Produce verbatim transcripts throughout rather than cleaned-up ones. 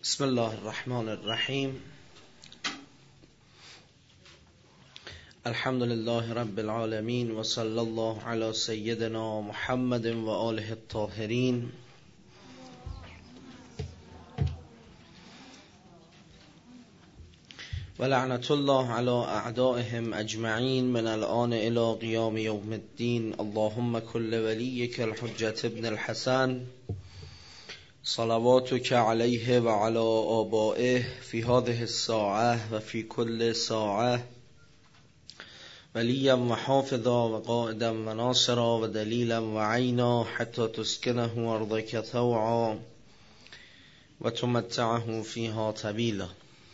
بسم الله الرحمن الرحیم. الحمد لله رب العالمین و صلی الله علی سیدنا محمد و آله الطاهرین. و لعنت الله علی اعدائهم اجمعین من الآن الی قیام یوم الدین. اللهم کل ولیک الحجة ابن الحسن صلواتك علیه و علی آبائه فی هذه الساعه و فی کل ساعه ولیا و حافظا و قائدا و ناصرا و دلیلا و عینا حتی تسکنه ارضک طوعا و تمتعه فیها طویلا.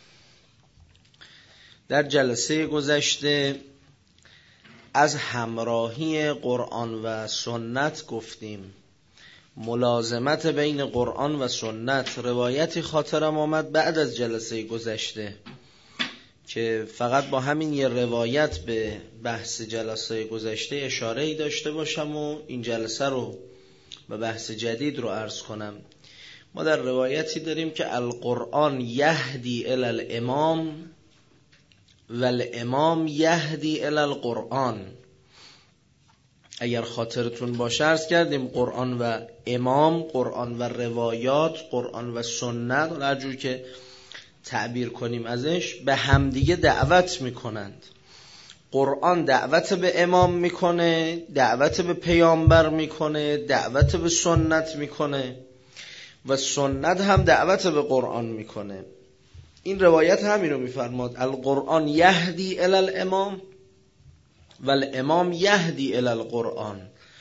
در جلسه گذشته از همراهی قرآن و سنت گفتیم. ملازمت بین قرآن و سنت. روایتی خاطرم آمد بعد از جلسه گذشته که فقط با همین یه روایت به بحث جلسه گذشته اشاره‌ای داشته باشم و این جلسه رو به بحث جدید رو عرض کنم. ما در روایتی داریم که القرآن یهدی الی الامام و الامام یهدی الی القرآن. اگر خاطرتون باشه عرض کردیم قرآن و امام، قرآن و روایات، قرآن و سنت، هر جور که تعبیر کنیم ازش، به همدیگه دعوت میکنند. قرآن دعوت به امام میکنه، دعوت به پیامبر میکنه، دعوت به سنت میکنه و سنت هم دعوت به قرآن میکنه. این روایت همین رو میفرماد: القرآن یهدی الی الامام و الامام یهدی الی القرآن.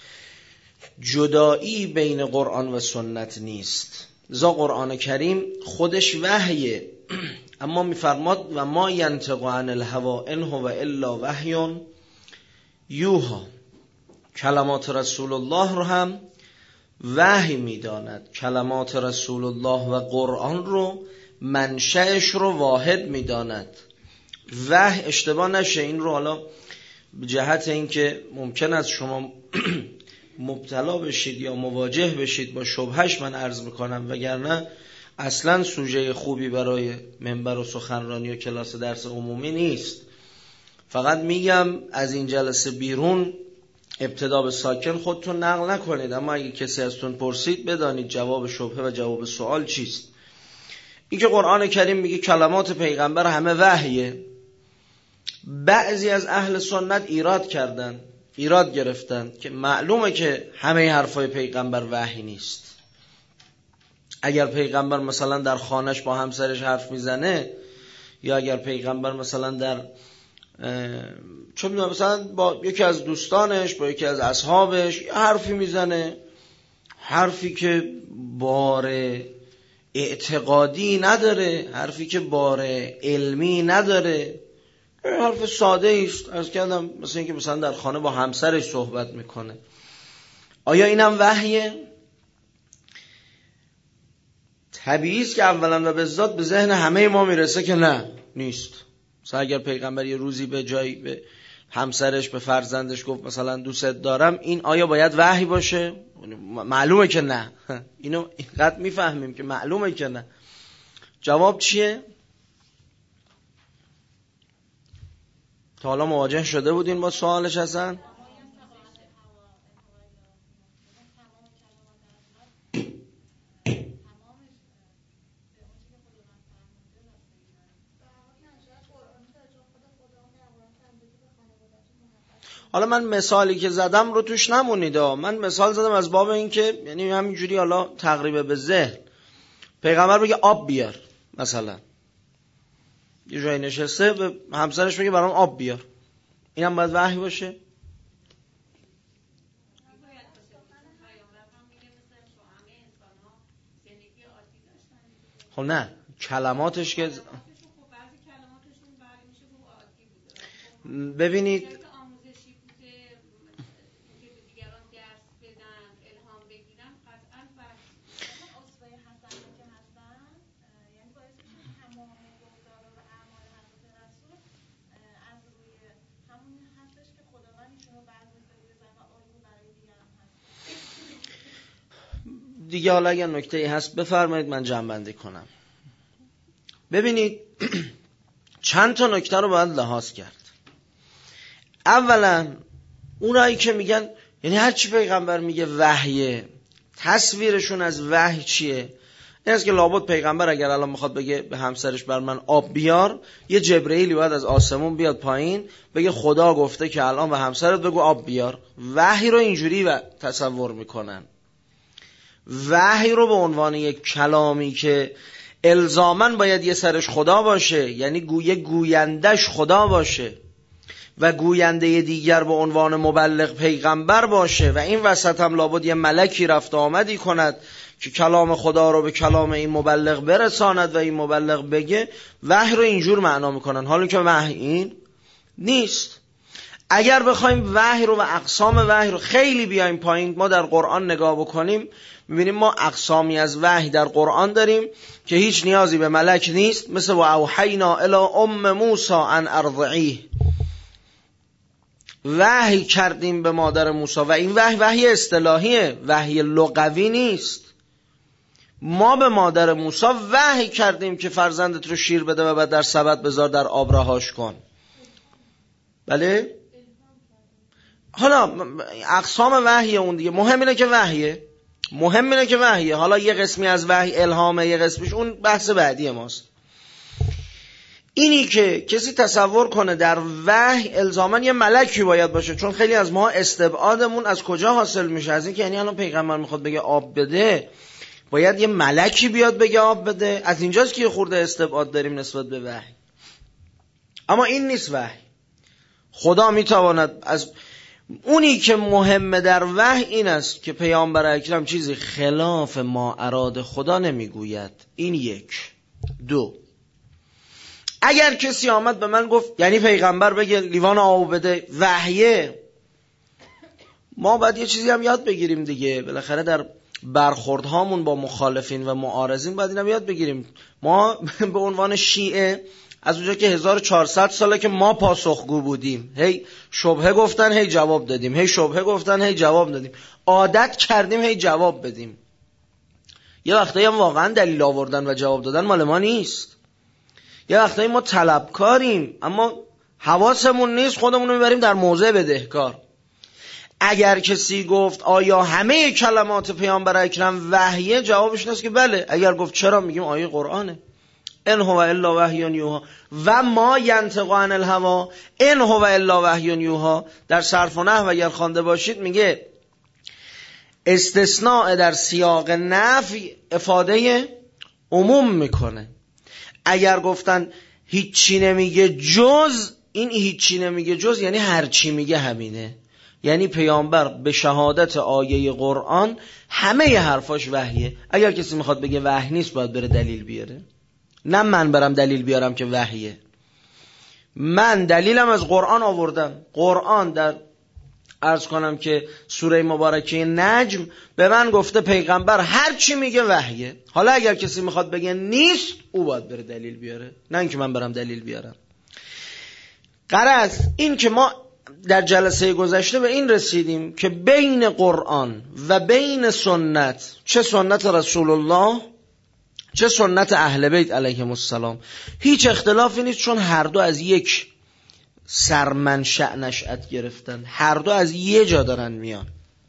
جدایی بین قرآن و سنت نیست. ذا قرآن کریم خودش وحیه، اما میفرماد و ما ینطق عن الهوی ان هو الا وحی یوحی. کلمات رسول الله رو هم وحی میداند. کلمات رسول الله و قرآن رو منشأش رو واحد میداند. وحی اشتباه نشه، این رو حالا به جهت اینکه ممکن است شما مبتلا بشید یا مواجه بشید با شبهش من عرض میکنم، وگرنه اصلا سوژه خوبی برای منبر و سخنرانی و کلاس درس عمومی نیست. فقط میگم از این جلسه بیرون ابتدا به ساکن خودتون نقل نکنید، اما اگه کسی ازتون پرسید بدانید جواب شبهه و جواب سوال چیست. این که قرآن کریم میگه کلمات پیغمبر همه وحیه، بعضی از اهل سنت ایراد کردن، ایراد گرفتن که معلومه که همه حرفای پیغمبر وحی نیست. اگر پیغمبر مثلا در خانش با همسرش حرف میزنه، یا اگر پیغمبر مثلا در چه میدونم مثلا با یکی از دوستانش، با یکی از اصحابش یه حرفی میزنه، حرفی که بار اعتقادی نداره، حرفی که بار علمی نداره، حرف ساده است، از کردم مثلا اینکه مثلا در خانه با همسرش صحبت میکنه، آیا اینم وحیه؟ طبیعی است که اولا و بالذات به ذهن همه ما میرسه که نه، نیست. مثلا اگر پیغمبر یه روزی به جایی به همسرش، به فرزندش گفت مثلا دوست دارم، این آیا باید وحی باشه؟ معلومه که نه. اینو اینقدر میفهمیم که معلومه که نه. جواب چیه؟ تا حالا مواجه شده بودین با سوالش هستن؟ حالا من مثالی که زدم رو توش نمونید. من مثال زدم از باب این که یعنی همینجوری حالا تقریبا به ذهن. پیغمبر بگه آب بیار، مثلا یه جایی نشسته به همسرش بگه برام آب بیار، اینم باید وحی باشه؟ خب نه، کلماتش که ببینید دیگه. حالا اگر نکته‌ای هست بفرمایید من جمع بندی کنم. ببینید چند تا نکته رو باید لحاظ کرد. اولا اونایی که میگن یعنی هر چی پیغمبر میگه وحیه، تصویرشون از وحی چیه؟ این است که لابد پیغمبر اگر الان میخواد بگه به همسرش بر من آب بیار، یه جبرئیلی باید از آسمون بیاد پایین بگه خدا گفته که الان به همسرت بگو آب بیار. وحی رو اینجوری و تصور میکنن. وحی رو به عنوان یک کلامی که الزاماً باید یه سرش خدا باشه، یعنی گویه گویندش خدا باشه و گوینده دیگر به عنوان مبلغ پیغمبر باشه و این وسط هم لابد یه ملکی رفت آمدی کند که کلام خدا رو به کلام این مبلغ برساند و این مبلغ بگه. وحی رو اینجور معنا میکنن، حالا که وحی این نیست. اگر بخوایم وحی رو و اقسام وحی رو خیلی بیایم پایین، ما در قرآن نگاه بکنیم میبینیم ما اقسامی از وحی در قرآن داریم که هیچ نیازی به ملک نیست، مثل و اوحینا الی ام موسی ان ارضعیه، وحی کردیم به مادر موسی. و این وحی وحی اصطلاحیه، وحی لغوی نیست. ما به مادر موسی وحی کردیم که فرزندت رو شیر بده و بعد در سبد بذار در آب رهاش کن. بله؟ حالا اقسام وحی اون دیگه، مهم اینه که وحیه، مهم اینه که وحیه. حالا یه قسمی از وحی الهامه، یه قسمش اون بحث بعدی ماست. اینی که کسی تصور کنه در وحی الزاماً یه ملکی باید باشه، چون خیلی از ما استبعادمون از کجا حاصل میشه؟ از این که یعنی الان پیغمبر میخواد بگه آب بده باید یه ملکی بیاد بگه آب بده. از اینجاست که یه خورده استبعاد داریم نسبت به وحی. اما این نیست وحی. خدا میتواند از اونی که مهمه در وحی این است که پیامبر اکرم چیزی خلاف ما اراد خدا نمیگوید. این یک. دو، اگر کسی آمد به من گفت یعنی پیغمبر بگه لیوان آب بده وحیه، ما باید یه چیزی هم یاد بگیریم دیگه. بالاخره در برخوردهامون با مخالفین و معارضین باید اینم یاد بگیریم. ما به عنوان شیعه از اونجا که هزار و چهارصد ساله که ما پاسخگو بودیم، هی شبهه گفتن هی جواب دادیم، هی شبهه گفتن هی جواب دادیم، عادت کردیم هی جواب بدیم. یه وقتایی هم واقعا دلیل آوردن و جواب دادن مال ما نیست. یه وقتایی ما طلبکاریم اما حواسمون نیست، خودمون رو میبریم در موضع بدهکار. اگر کسی گفت آیا همه کلمات پیامبر اکرم وحیه، جوابش این است که بله. اگر گفت چرا، میگیم آیه قرآنه. ان هو الا وحی یوحی و ما ینطق عن الهوا ان هو الا وحی یوحی. در صرف و نحو اگر خوانده باشید میگه استثناء در سیاق نفی افاده عموم میکنه. اگر گفتن هیچی نمیگه جز، این هیچی نمیگه جز یعنی هر چی میگه همینه. یعنی پیامبر به شهادت آیه قرآن همه ی حرفاش وحیه. اگر کسی میخواد بگه وحی نیست باید بره دلیل بیاره، نه من برم دلیل بیارم که وحیه. من دلیلم از قرآن آوردم. قرآن در عرض کنم که سوره مبارکه نجم به من گفته پیغمبر هر چی میگه وحیه. حالا اگر کسی میخواد بگه نیست، او باید بره دلیل بیاره، نه اینکه من برم دلیل بیارم. غرض این که ما در جلسه گذشته به این رسیدیم که بین قرآن و بین سنت، چه سنت رسول الله چه سنت اهل بیت علیهم السلام، هیچ اختلافی نیست، چون هر دو از یک سرمنشأ نشأت گرفتن، هر دو از یه جا دارن میان،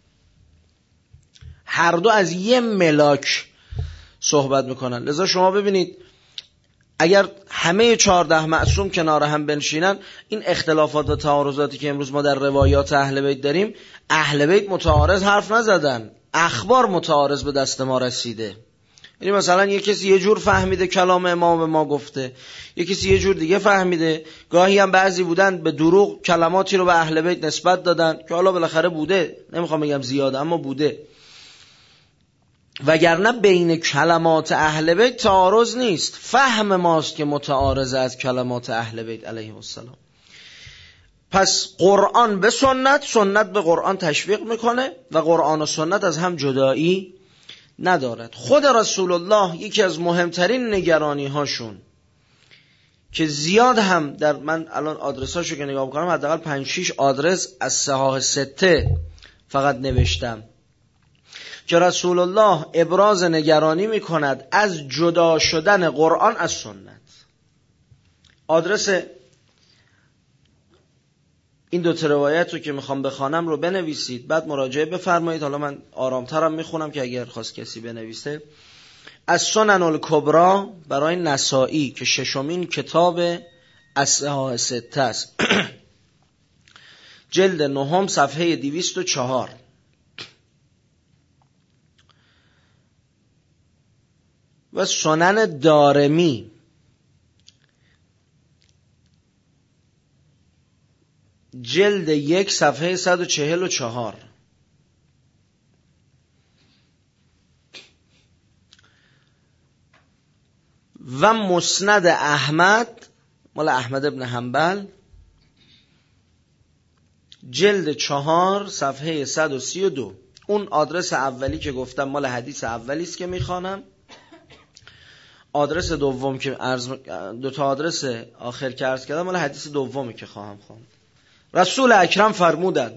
هر دو از یه ملاک صحبت میکنن. لذا شما ببینید اگر همه چهارده معصوم کنار هم بنشینن، این اختلافات و تعارضاتی که امروز ما در روایات اهل بیت داریم، اهل بیت متعارض حرف نزدن، اخبار متعارض به دست ما رسیده. یعنی مثلا یک کسی یه جور فهمیده کلام امام به ما گفته، یک کسی یه جور دیگه فهمیده. گاهی هم بعضی بودن به دروغ کلماتی رو به اهل بیت نسبت دادن که حالا بالاخره بوده، نمیخوام بگم زیاده اما بوده. وگرنه بین کلمات اهل بیت تعارض نیست، فهم ماست که متعارض از کلمات اهل بیت علیهم السلام. پس قرآن به سنت، سنت به قرآن تشویق میکنه و قرآن و سنت از هم جدایی ندارد. خود رسول الله یکی از مهمترین نگرانی هاشون که زیاد هم در من الان آدرساشو که نگاه بکنم حداقل پنج شش آدرس از صحاح سته فقط نوشتم، که رسول الله ابراز نگرانی می کند از جدا شدن قرآن از سنت. آدرس این دو تا روایت رو که میخوام بخوانم رو بنویسید، بعد مراجعه بفرمایید. حالا من آرامترم میخونم که اگر خواست کسی بنویسه. از سنن الکبری برای نسائی که ششمین کتاب اصحاح سته است، جلد نهم صفحه دویست و چهار. و سنن دارمی جلد یک صفحه صد و چهل و چهار. و مسند احمد مال احمد ابن حنبل جلد چهار صفحه صد و سی و دو. اون آدرس اولی که گفتم مال حدیث اولی است که میخوانم. آدرس دوم که عرض دو تا آدرس آخر که عرض کردم مال حدیث دومی که خواهم خواند. رسول اکرم فرمودند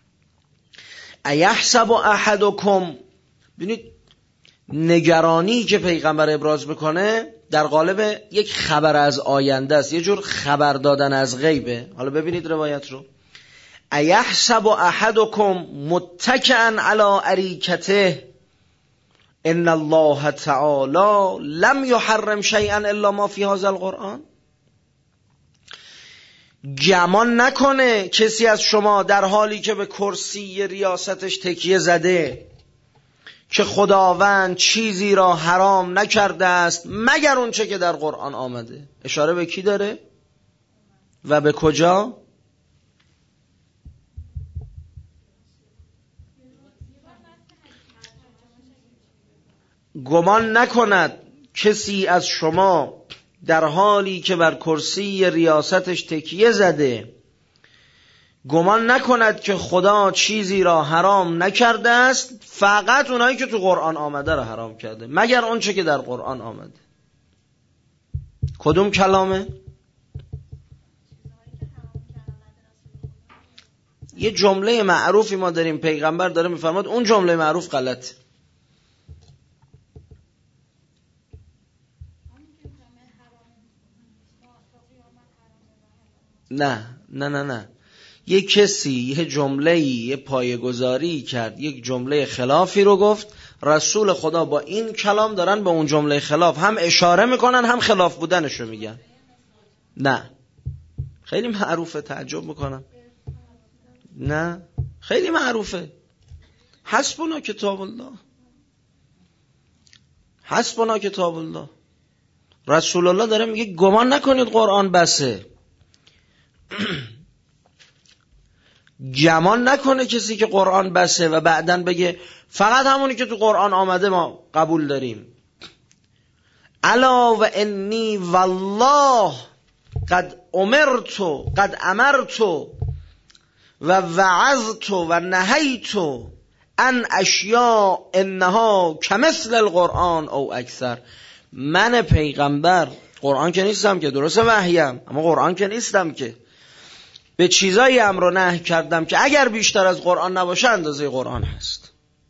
ایحسب احدکم، ببینید نگرانی که پیغمبر ابراز میکنه در قالب یک خبر از آینده است، یه جور خبر دادن از غیبه. حالا ببینید روایت رو. ایحسب احدکم متکئا علی اریکته ان الله تعالی لم یحرم شیئا الا ما فی هذا القرآن. گمان نکنه کسی از شما در حالی که به کرسی ریاستش تکیه زده که خداوند چیزی را حرام نکرده است مگر اون چه که در قرآن آمده. اشاره به کی داره و به کجا؟ گمان نکند کسی از شما در حالی که بر کرسی ریاستش تکیه زده گمان نکند که خدا چیزی را حرام نکرده است، فقط اونایی که تو قرآن آمده را حرام کرده مگر اون چه که در قرآن آمده. کدوم کلامه؟ یه جمله معروفی ما داریم، پیغمبر داره میفرماد اون جمله معروف غلط. نه نه نه نه یک کسی یه جمله‌ای یه پایه‌گذاری کرد، یک جمله خلافی رو گفت، رسول خدا با این کلام دارن به اون جمله خلاف هم اشاره میکنن هم خلاف بودنش رو میگن. نه خیلی معروفه، تعجب میکنم. نه خیلی معروفه. حسبنا کتاب الله، حسبنا کتاب الله. رسول الله داره میگه گمان نکنید قرآن بسه. گمان نکنه کسی که قرآن بسه و بعدن بگه فقط همونی که تو قرآن آمده ما قبول داریم. الا و انی والله قد امرت قد امرت و وعظت و نهیت ان اشیاء انها کمثل القرآن او اکثر. من پیغمبر قرآن که نیستم که، درسته وحیم اما قرآن که نیستم که، به چیزایی امر و نهی کردم که اگر بیشتر از قرآن نباشه اندازه قرآن هست.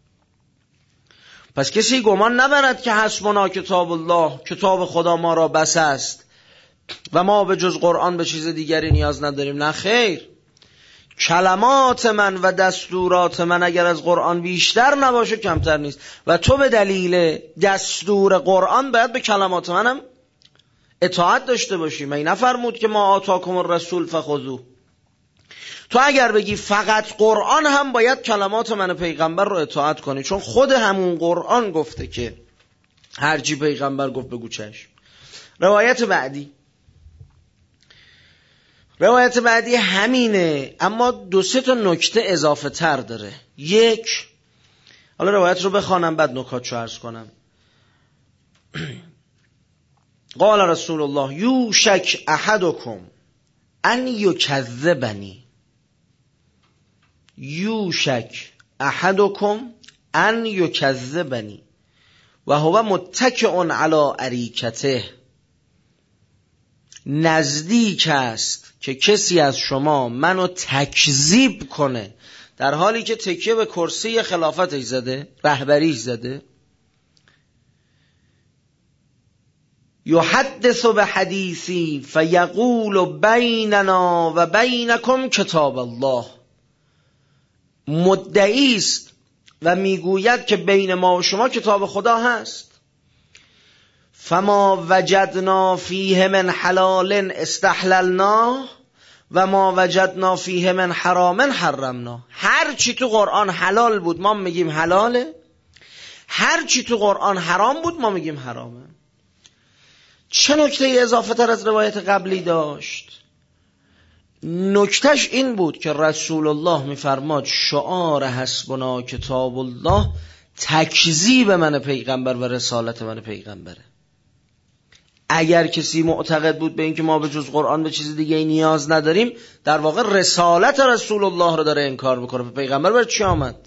پس کسی گمان نبرد که حسبنا کتاب الله، کتاب خدا ما را بس است و ما به جز قرآن به چیز دیگری نیاز نداریم. نه خیر، کلمات من و دستورات من اگر از قرآن بیشتر نباشه کمتر نیست و تو به دلیل دستور قرآن باید به کلمات منم اطاعت داشته باشی. من نفرمود که ما آتاکم الرسول فخذوه. تو اگر بگی فقط قرآن هم باید کلمات من پیغمبر رو اطاعت کنی، چون خود همون قرآن گفته که هر چی پیغمبر گفت بگو چشم. روایت بعدی روایت بعدی همینه اما دو سه تا نکته اضافه تر داره. یک، حالا روایت رو بخوانم بعد نکاتشو عرض کنم. قال رسول الله یوشک احدکم ان یکذبنی، یوشک احدکم ان یکذبنی و هو متکئ علی اریکته. نزدیک است که کسی از شما منو تکذیب کنه در حالی که تکیه به کرسی خلافتش زده، رهبریش زده. یحدث به حدیثی فیقول بیننا و بینکم کتاب الله. مدعی است و میگوید که بین ما و شما کتاب خدا هست. فما وجدنا فیه من حلال استحللنا و ما وجدنا فیه من حرام حرمنا. هر چی تو قرآن حلال بود ما میگیم حلاله، هر چی تو قرآن حرام بود ما میگیم حرامه. چه نکته اضافه تر از روایت قبلی داشت؟ نکتهش این بود که رسول الله میفرماد شعار حسبنا کتاب الله تکذیب من پیغمبر و رسالت من پیغمبره. اگر کسی معتقد بود به این که ما به جز قرآن به چیز دیگه نیاز نداریم، در واقع رسالت رسول الله رو داره انکار میکنه. پیغمبر برای چی آمد؟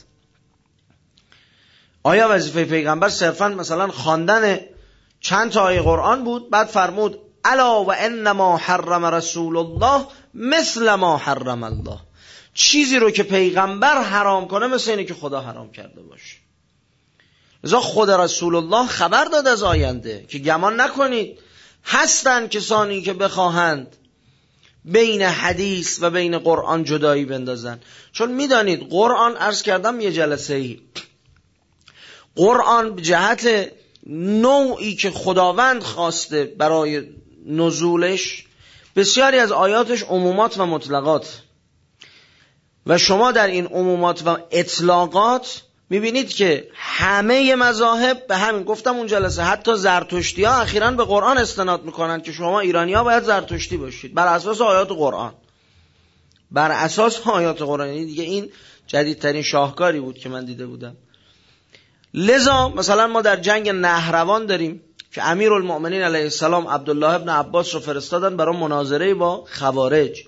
آیا وظیفه پیغمبر صرفا مثلا خواندن چند تا آیه قرآن بود بعد فرمود الا و انما حرم رسول الله مثل ما حرم الله؟ چیزی رو که پیغمبر حرام کنه مثل اینه که خدا حرام کرده باشه. لذا خود رسول الله خبر داد از آینده که گمان نکنید هستند کسانی که بخواهند بین حدیث و بین قرآن جدایی بندازن. چون میدانید قرآن، عرض کردم یه جلسه ای، قرآن به جهت نوعی که خداوند خواسته برای نزولش، بسیاری از آیاتش عمومات و مطلقات، و شما در این عمومات و اطلاقات میبینید که همه مذاهب به همین، گفتم اون جلسه، حتی زرتشتی ها اخیراً به قرآن استناد میکنن که شما ایرانی ها باید زرتشتی باشید بر اساس آیات قرآن، بر اساس آیات قرآن. دیگه این جدیدترین شاهکاری بود که من دیده بودم. لذا مثلا ما در جنگ نهروان داریم که امیرالمؤمنین علیه السلام عبدالله ابن عباس رو فرستادن برای مناظره با خوارج.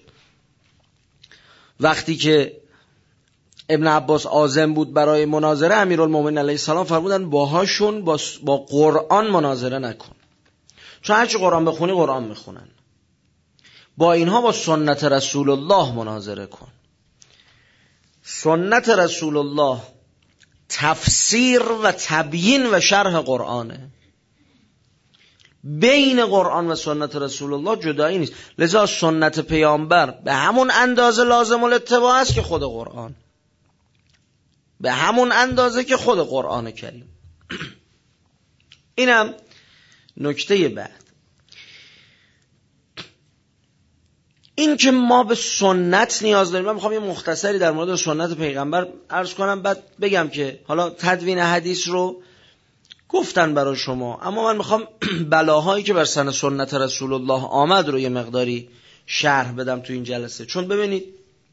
وقتی که ابن عباس عازم بود برای مناظره، امیرالمؤمنین علیه السلام فرمودن باهاشون با, با قرآن مناظره نکن، چون هرچی قرآن بخونی قرآن میخونن. با اینها با سنت رسول الله مناظره کن. سنت رسول الله تفسیر و تبیین و شرح قرآنه. بین قرآن و سنت رسول الله جدایی نیست. لذا سنت پیامبر به همون اندازه لازم الاتباع است که خود قرآن، به همون اندازه که خود قرآن کریم. اینم نکته بعد. این که ما به سنت نیاز داریم. من میخوام یه مختصری در مورد سنت پیغمبر عرض کنم، بعد بگم که حالا تدوین حدیث رو گفتن برای شما، اما من میخوام بلاهایی که بر سر سنت رسول الله آمد رو یه مقداری شرح بدم تو این جلسه. چون ببینید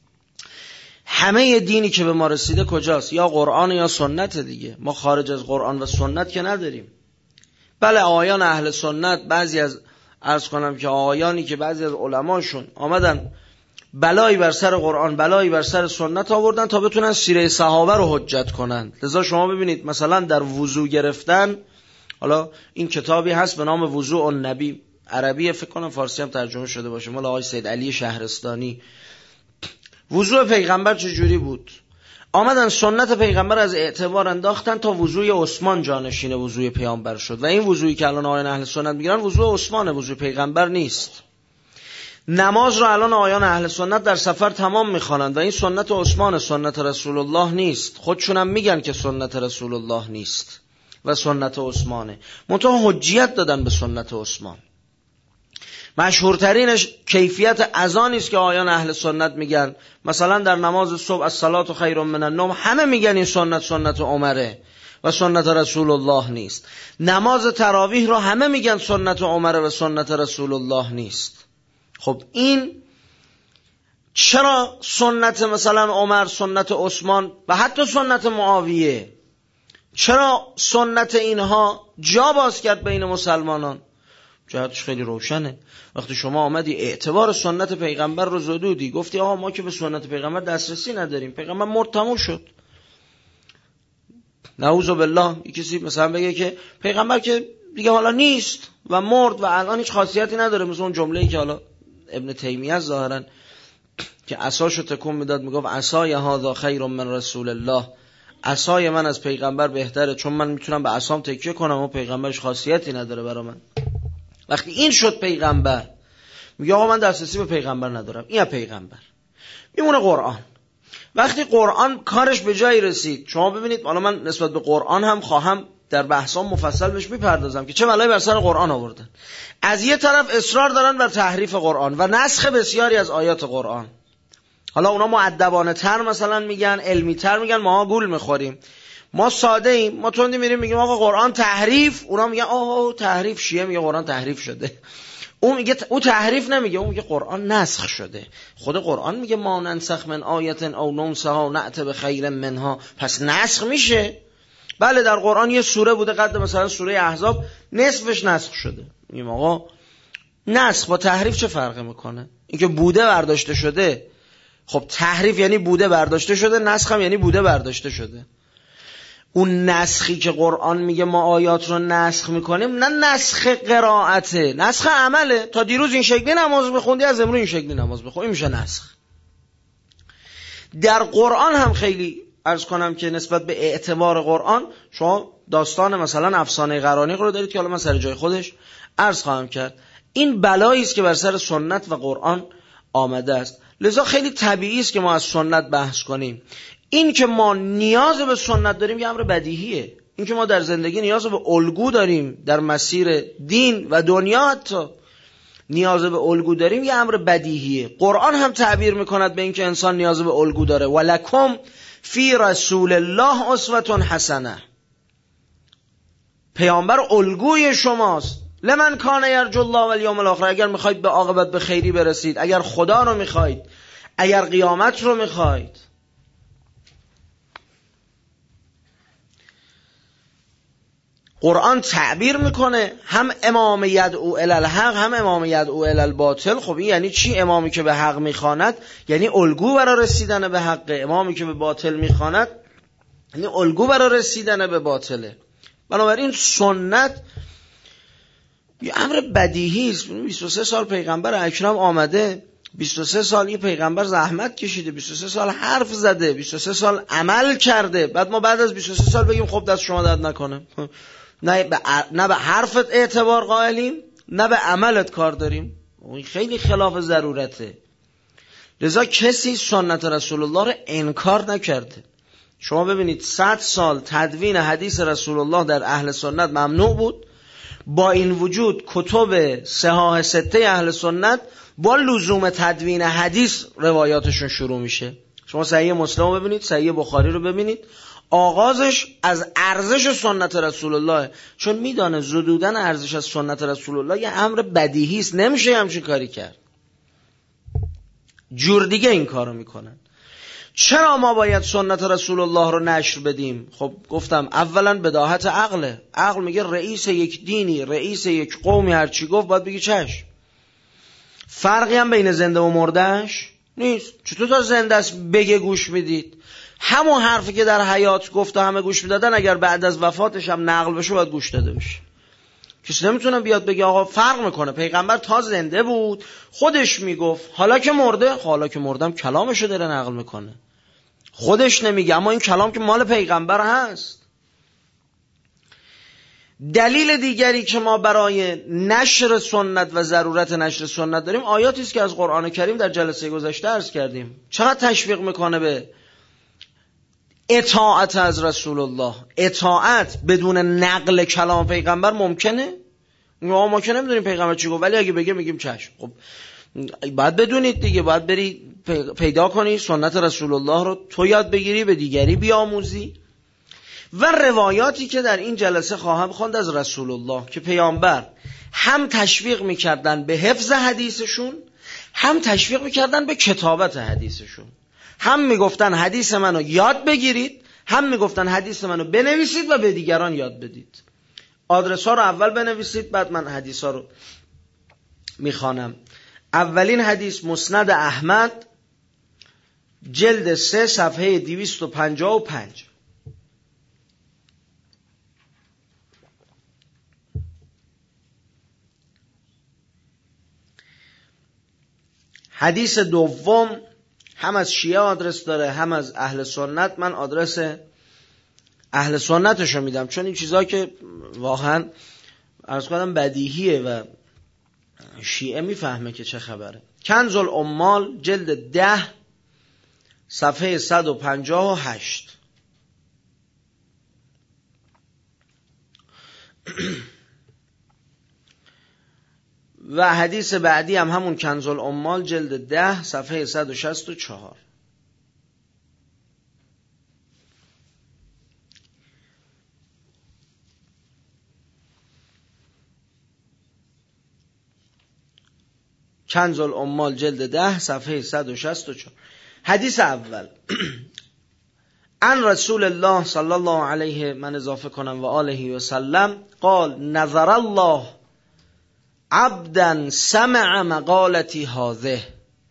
همه دینی که به ما رسیده کجاست؟ یا قرآن یا سنت دیگه. ما خارج از قرآن و سنت که نداریم. بله آیان اهل سنت، بعضی از عرض کنم که آیانی که بعضی از علماشون آمدن بلایی بر سر قرآن بلایی بر سر سنت آوردن تا بتونن سیره صحابه رو حجت کنن. لذا شما ببینید مثلا در وضو گرفتن، حالا این کتابی هست به نام وضوء النبی، عربی فکر کنم فارسی هم ترجمه شده باشه، مال آقای سید علی شهرستانی. وضوء پیغمبر چجوری بود؟ آمدن سنت پیغمبر از اعتبار انداختن تا وضوء عثمان جانشین وضوء پیامبر شد، و این وضوئی که الان آیان اهل سنت میگیرن وضوء عثمانه، وضوء پیغمبر نیست. نماز رو الان آیان اهل سنت در سفر تمام میخوانند و این سنت عثمان، سنت رسول الله نیست. خودشونم میگن که سنت رسول الله نیست و سنت عثمانه، منتها حجیت دادن به سنت عثمان. مشهورترینش کیفیت اذانی است که آیان اهل سنت میگن. مثلا در نماز صبح الصلاة خیر من النوم همه میگن این سنت سنت عمره و سنت رسول الله نیست. نماز تراویح رو همه میگن سنت عمره و سنت رسول الله نیست. خب این چرا سنت مثلا عمر، سنت عثمان و حتی سنت معاویه، چرا سنت اینها جا باز کرد بین مسلمانان؟ جهتش خیلی روشنه. وقتی شما آمدی اعتبار سنت پیغمبر رو زدودی، گفتی آقا ما که به سنت پیغمبر دسترسی نداریم، پیغمبر مرد تموم شد. نعوذ بالله کسی مثلا بگه که پیغمبر که دیگه حالا نیست و مرد و الان هیچ خاصیتی نداره، مثل اون جمله‌ای که حالا ابن تیمیه ظاهرا که عصاشو تکون میداد میگفت عصای هذا خیر من رسول الله، عصای من از پیغمبر بهتره چون من میتونم به عصام تکیه کنم و پیغمبرش خاصیتی نداره برا من. وقتی این شد پیغمبر، میگه آقا من دسترسی به پیغمبر ندارم، این پیغمبر میمونه قرآن. وقتی قرآن کارش به جایی رسید، شما ببینید حالا من نسبت به قرآن هم خواهم در بحثام مفصل بهش میپردازم که چه بلایی بر سر قرآن آوردن. از یه طرف اصرار دارن بر تحریف قرآن و نسخ بسیاری از آیات قرآن. حالا اونا مؤدبانه تر مثلا میگن، علمی تر میگن، ما گول میخوریم. ما ساده ایم، ما تندی میریم میگیم آقا قرآن تحریف، اونا میگن آقا تحریف. شیعه میگه قرآن تحریف شده، اون میگه او تحریف نمیگه، اون میگه قرآن نسخ شده. خود قرآن میگه ما ننسخ من آیت او ننسها نأت بخیر منها، پس نسخ میشه. بله در قرآن یه سوره بوده قد مثلا سوره احزاب، نصفش نسخ شده. میگیم آقا نسخ با تحریف چه فرقی میکنه؟ اینکه بوده برداشته شده. خب تحریف یعنی بوده برداشته شده، نسخ هم یعنی بوده برداشته شده. اون نسخی که قرآن میگه ما آیات رو نسخ میکنیم، نه نسخ قرائته، نسخ عمله. تا دیروز این شکلی نماز بخوندی، از امروز این شکلی نماز بخوندی، میشه نسخ. در قرآن هم خیلی عرض کنم که نسبت به اعتبار قرآن، شما داستان مثلا افسانه قرانیق رو دارید که حالا من سر جای خودش عرض خواهم کرد. این بلایی است که بر سر سنت و قرآن آمده است. لذا خیلی طبیعی است که ما از سنت بحث کنیم. این که ما نیاز به سنت داریم یه امر بدیهیه. این که ما در زندگی نیاز به الگو داریم، در مسیر دین و دنیا حتی نیاز به الگو داریم، یه امر بدیهیه. قرآن هم تعبیر میکند به این که انسان نیاز به الگو داره. ولکم فی رسول الله اسوة حسنه، پیامبر الگوی شماست. لمن کان یرجو الله والیوم الاخر، اگر میخواید به عاقبت به خیری برسید، اگر خدا رو میخواید، اگر قیامت رو میخواید. قرآن تعبیر میکنه هم امام یدعو الی الحق، هم امام یدعو الی الباطل. خب این یعنی چی؟ امامی که به حق میخواند یعنی الگو برای رسیدن به حق، امامی که به باطل میخواند یعنی الگو برای رسیدن به باطله. بنابراین سنت یه امر بدیهی است. بیست و سه سال پیغمبر اکرم آمده، بیست و سه سال یه پیغمبر زحمت کشیده، بیست و سه سال حرف زده، بیست و سه سال عمل کرده. بعد ما بعد از بیست و سه سال بگیم خب دست شما درد نکنه؟ نه به نه به حرفت اعتبار قائلیم، نه به عملت کار داریم. این خیلی خلاف ضرورته. لذا کسی سنت رسول الله رو انکار نکرده. شما ببینید صد سال تدوین حدیث رسول الله در اهل سنت ممنوع بود، با این وجود کتب صحاح سته اهل سنت با لزوم تدوین حدیث روایاتشون شروع میشه. شما صحیح مسلم رو ببینید، صحیح بخاری رو ببینید، آغازش از ارزش سنت رسول الله، چون میدانه زدودن ارزش از سنت رسول الله یه امر بدیهی است، نمیشه همچین کاری کرد. جور دیگه این کارو میکنن. چرا ما باید سنت رسول الله رو نشر بدیم؟ خب گفتم اولا بداهت عقله. عقل میگه رئیس یک دینی، رئیس یک قومی هرچی گفت باید بگی چشم. فرقی هم بین زنده و مردهش نیست. چطور تا زنده است بگه گوش میدید؟ همون حرفی که در حیات گفت و همه گوش میدادن اگر بعد از وفاتش هم نقل بشه باید گوش داده بشه. کسی نمیتونه بیاد بگه آقا فرق میکنه، پیغمبر تا زنده بود خودش میگفت، حالا که مرده، حالا که مردم کلامشو داره نقل میکنه، خودش نمیگه، اما این کلام که مال پیغمبر هست. دلیل دیگری که ما برای نشر سنت و ضرورت نشر سنت داریم آیاتی است که از قرآن کریم در جلسه گذشته عرض کردیم. چقدر تشویق میکنه به اطاعت از رسول الله. اطاعت بدون نقل کلام پیغمبر ممکنه؟ ما ما که نمیدونیم پیغمبر چی گفت، ولی اگه بگه میگیم چشم. خب باید بدونید دیگه، باید بری پیدا کنی سنت رسول الله رو تو یاد بگیری، به دیگری بیاموزی. و روایاتی که در این جلسه خواهم خواند از رسول الله که پیامبر هم تشویق میکردن به حفظ حدیثشون، هم تشویق میکردن به کتابت حدیثشون. هم میگفتن حدیث منو یاد بگیرید، هم میگفتن حدیث منو بنویسید و به دیگران یاد بدید. آدرس ها رو اول بنویسید، بعد من حدیث ها رو میخوانم. اولین حدیث مسند احمد جلد سه صفحه دویست و پنجاه و پنج. حدیث دوم هم از شیعه آدرس داره هم از اهل سنت. من آدرس اهل سنتشو میدم چون این چیزا که واقعا عرض کنم بدیهیه و شیعه میفهمه که چه خبره. کنز العمال جلد ده صفحه صد و پنجاه و هشت. و حدیث بعدی هم همون کنز العمال جلد ده صفحه صد و شصت و چهار. کنز العمال جلد ده صفحه صد و شصت و چهار. حدیث اول ان رسول الله صلی الله علیه من اضافه کنم و آله و سلم قال نظر الله عبدا سمع مقالتی هذه.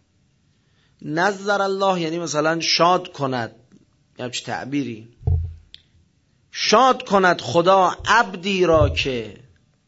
نظر الله یعنی مثلا شاد کند، یا چه تعبیری، شاد کند خدا عبدی را که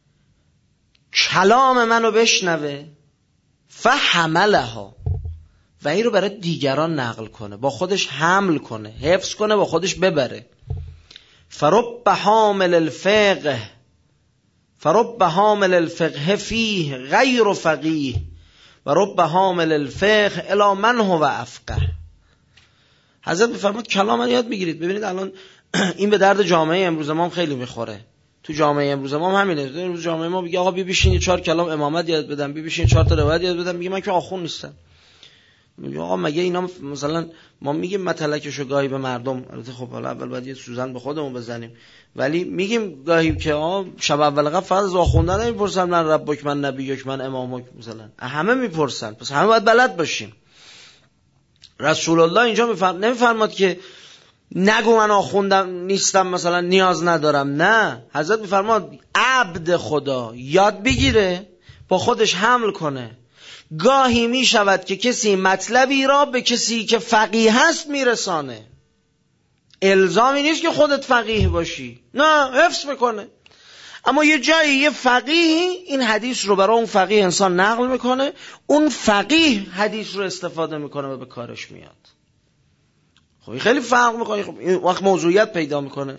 کلام منو بشنوه فحملها و این رو برای دیگران نقل کنه، با خودش حمل کنه، حفظ کنه، با خودش ببره. فرب حامل الفقه فرب حامل الفقه فیه غیر فقیه و رب حامل الفقه الی من هو افقه. حضرت میفرماد کلام من یاد بگیرید. ببینید الان این به درد جامعه امروز ما هم خیلی میخوره. تو جامعه امروز ما هم همینه. امروز جامعه ما میگه آقا بی بشین یه چهار کلام امامت یاد بدم، بی بشین چهار تا روایت یاد بدم. میگه من که آخون نیستم. میگه آقا مگه اینا مثلا ما میگیم متلکشو گاهی به مردم، البته خب حالا اول باید یه سوزن به خودمون بزنیم، ولی میگیم گاهی که آقا شب اول قبل فرض آخوندن نمیپرسن من ربک من نبیک من امامک، مثلا همه میپرسن، پس همه باید بلد باشیم. رسول الله اینجا میفرم نمیفرماد که نگو من آخوندم نیستم مثلا نیاز ندارم، نه، حضرت میفرماد عبد خدا یاد بگیره با خودش حمل کنه. گاهی می شود که کسی مطلبی را به کسی که فقیه هست میرسانه. الزامی نیست که خودت فقیه باشی، نه، حفظ میکنه. اما یه جایی یه فقیه این حدیث رو برای اون فقیه انسان نقل میکنه، اون فقیه حدیث رو استفاده میکنه و به کارش میاد. خب این خیلی فرق میکنه. خب این وقت موضوعیت پیدا میکنه.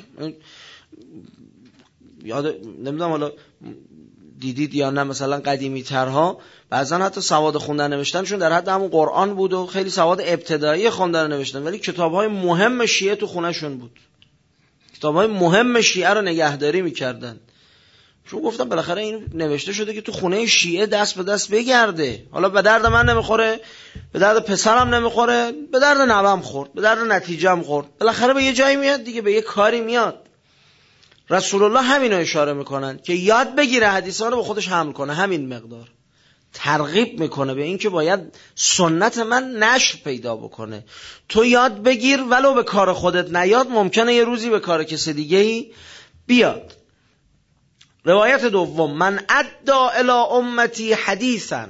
یاد نمیدونم حالا دیدید یا نه، مثلا قدیمی ترها بعضا حتی سواد خوندن نوشتنشون در حد همون قرآن بود و خیلی سواد ابتدایی خوندن نوشتن، ولی کتاب‌های مهم شیعه تو خونه‌شون بود. کتاب‌های مهم شیعه رو نگهداری می‌کردن، چون گفتم بالاخره این نوشته شده که تو خونه شیعه دست به دست بگرده. حالا به درد من نمیخوره، به درد پسرم نمیخوره، به درد نوام خورد، به درد نتیجه‌ام خورد، بالاخره به یه جایی میاد دیگه، به یه کاری میاد. رسول الله همینو اشاره میکنن که یاد بگیره حدیثا رو به خودش حمل کنه. همین مقدار ترغیب میکنه به این که باید سنت من نشر پیدا بکنه. تو یاد بگیر ولو به کار خودت نیاد، ممکنه یه روزی به کار کسی دیگه‌ای بیاد. روایت دوم من ادعا الی امتی حدیثا،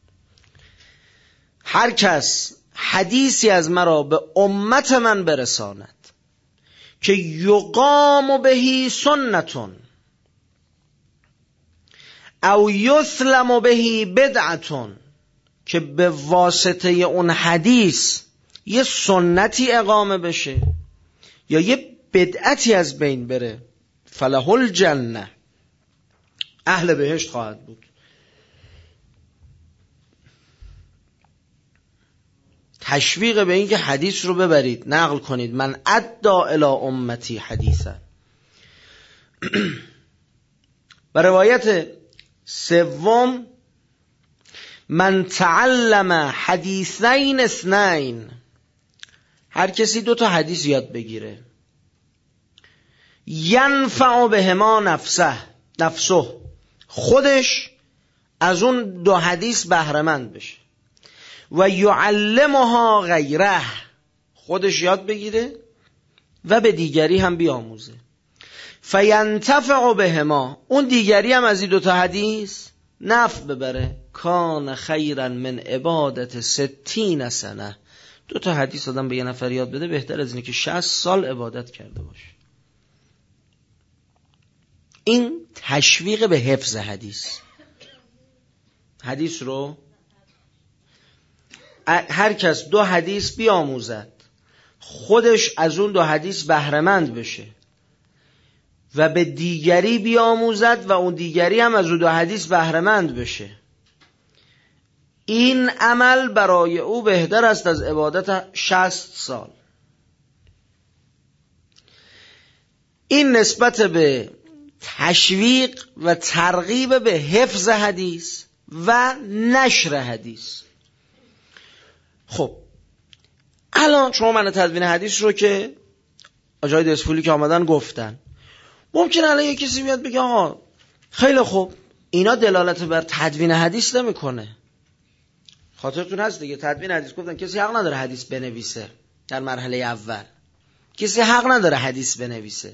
هر کس حدیثی از مرا به امت من برساند که یقام بهی سنتون او یسلم بهی بدعتون، که به واسطه اون حدیث یه سنتی اقامه بشه یا یه بدعتی از بین بره، فله الجنه، اهل بهشت خواهد بود. تشویق به این که حدیث رو ببرید، نقل کنید. من ادعا الی امتی حدیثا. و روایت سوم من تعلم حدیثین اثنین، هر کسی دو تا حدیث یاد بگیره، ینفع بهما نفسه نفسه، خودش از اون دو حدیث بهره مند بشه، و یعلمها غیره، خودش یاد بگیره و به دیگری هم بیاموزه، فینتفع بهما، اون دیگری هم از این دو تا حدیث نفع ببره، کان خیرا من عبادت ستین سنه. دو تا حدیث آدم به یه نفر یاد بده بهتر از اینه که شصت سال عبادت کرده باشه. این تشویق به حفظ حدیث. حدیث رو هر کس دو حدیث بیاموزد، خودش از اون دو حدیث بهره‌مند بشه و به دیگری بیاموزد و اون دیگری هم از اون دو حدیث بهره‌مند بشه، این عمل برای او بهتر است از عبادت شصت سال. این نسبت به تشویق و ترغیب به حفظ حدیث و نشر حدیث. خب الان شما من تدوین حدیث رو که آجای دسپولی که آمدن گفتن، ممکنه الان یک کسی بیاد بگه آقا خیلی خوب اینا دلالت بر تدوین حدیث نمی کنه. خاطرتون هست دیگه تدوین حدیث گفتن کسی حق نداره حدیث بنویسه. در مرحله اول کسی حق نداره حدیث بنویسه.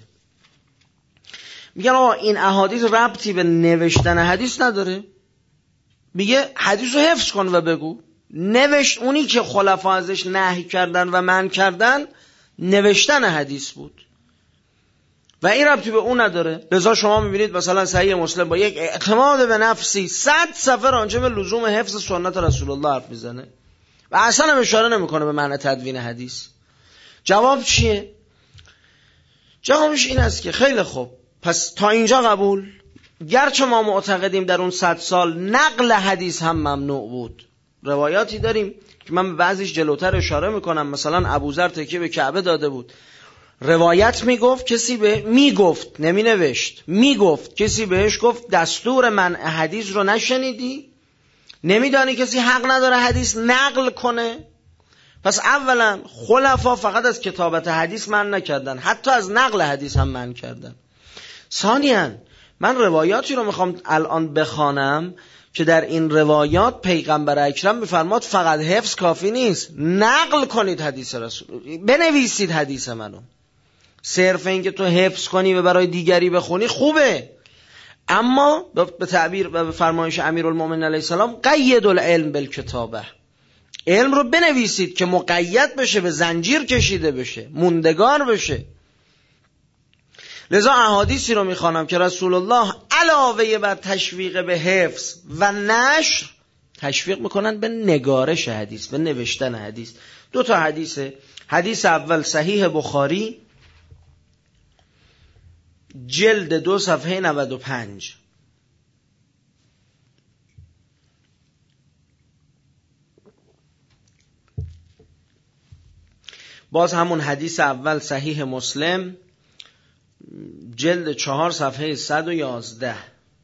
میگن آقا این احادیث ربطی به نوشتن حدیث نداره. میگه حدیث رو حفظ کن و بگو. نوشت اونی که خلفا ازش نهی کردن و منع کردن نوشتن حدیث بود و این ربطی به اون نداره. لذا شما میبینید مثلا صحیح مسلم با یک اعتماد به نفسی صد صفحه راجع به لزوم حفظ سنت رسول الله حرف میزنه و اصلا هم اشاره نمیکنه به معنی تدوین حدیث. جواب چیه؟ جوابش این است که خیلی خوب، پس تا اینجا قبول، گرچه ما معتقدیم در اون صد سال نقل حدیث هم ممنوع بود. روایاتی داریم که من به بعضیش جلوتر اشاره میکنم. مثلا ابوذر تکیه به کعبه داده بود، روایت میگفت کسی به میگفت نمی نوشت میگفت کسی بهش گفت دستور منع حدیث رو نشنیدی؟ نمیدانی کسی حق نداره حدیث نقل کنه؟ پس اولا خلفا فقط از کتابت حدیث منع نکردن، حتی از نقل حدیث هم منع کردن. ثانیاً من روایاتی رو میخوام الان بخوانم که در این روایات پیغمبر اکرم میفرماد فقط حفظ کافی نیست، نقل کنید حدیث رسول، بنویسید حدیث منو. صرف این که تو حفظ کنی و برای دیگری بخونی خوبه، اما به تعبیر و به فرمایش امیرالمومنین علیه السلام قید العلم بالکتابه، علم رو بنویسید که مقید بشه، به زنجیر کشیده بشه، موندگار بشه. لذا احادیثی رو میخوانم که رسول الله علاوه بر تشویق به حفظ و نشر تشویق میکنن به نگارش حدیث، به نوشتن حدیث. دو تا حدیثه. حدیث اول صحیح بخاری جلد دو صفحه نود و پنج. باز همون حدیث اول صحیح مسلم جلد چهار صفحه صد و یازده.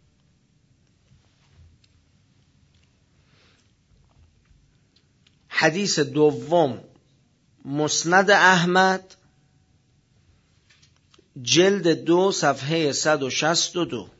حدیث دوم مسند احمد جلد دو صفحه صد و شصت و دو.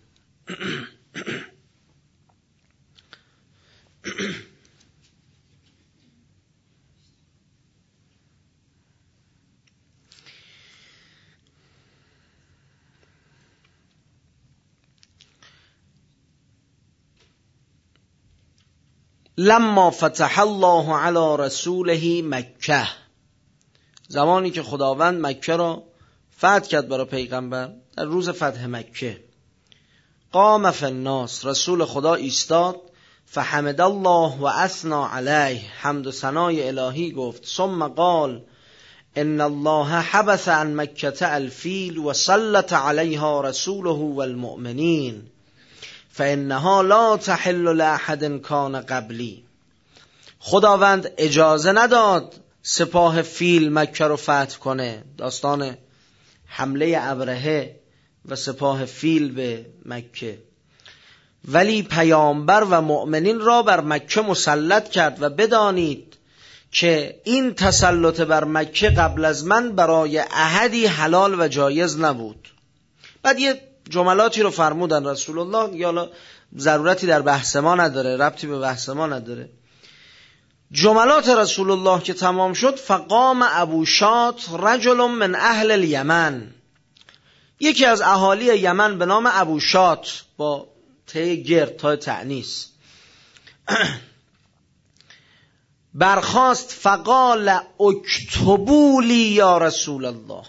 لما فتح الله علی رسوله مکه، زمانی که خداوند مکه را فتح کرد برای پیغمبر، در روز فتح مکه، قام فی الناس، رسول خدا ایستاد، فحمد الله و اثنا علیه، حمد و ثنای الهی گفت، ثم قال ان الله حبث عن مکه الفیل و سلط علیها رسوله والمؤمنین فانها لا تحل لاحد کان قبلی. خداوند اجازه نداد سپاه فیل مکه رو فتح کنه، داستان حمله ابرهه و سپاه فیل به مکه، ولی پیامبر و مؤمنین را بر مکه مسلط کرد و بدانید که این تسلط بر مکه قبل از من برای احدی حلال و جایز نبود. بعد یه جملاتی رو فرمودن رسول الله، یا ضرورتی در بحث ما نداره، ربطی به بحث ما نداره. جملات رسول الله که تمام شد، فقام ابو شات رجل من اهل الیمن، یکی از اهالی یمن به نام ابو شات با ت گرد تا تأنیث، برخاست فقال اکتبوا لی یا رسول الله،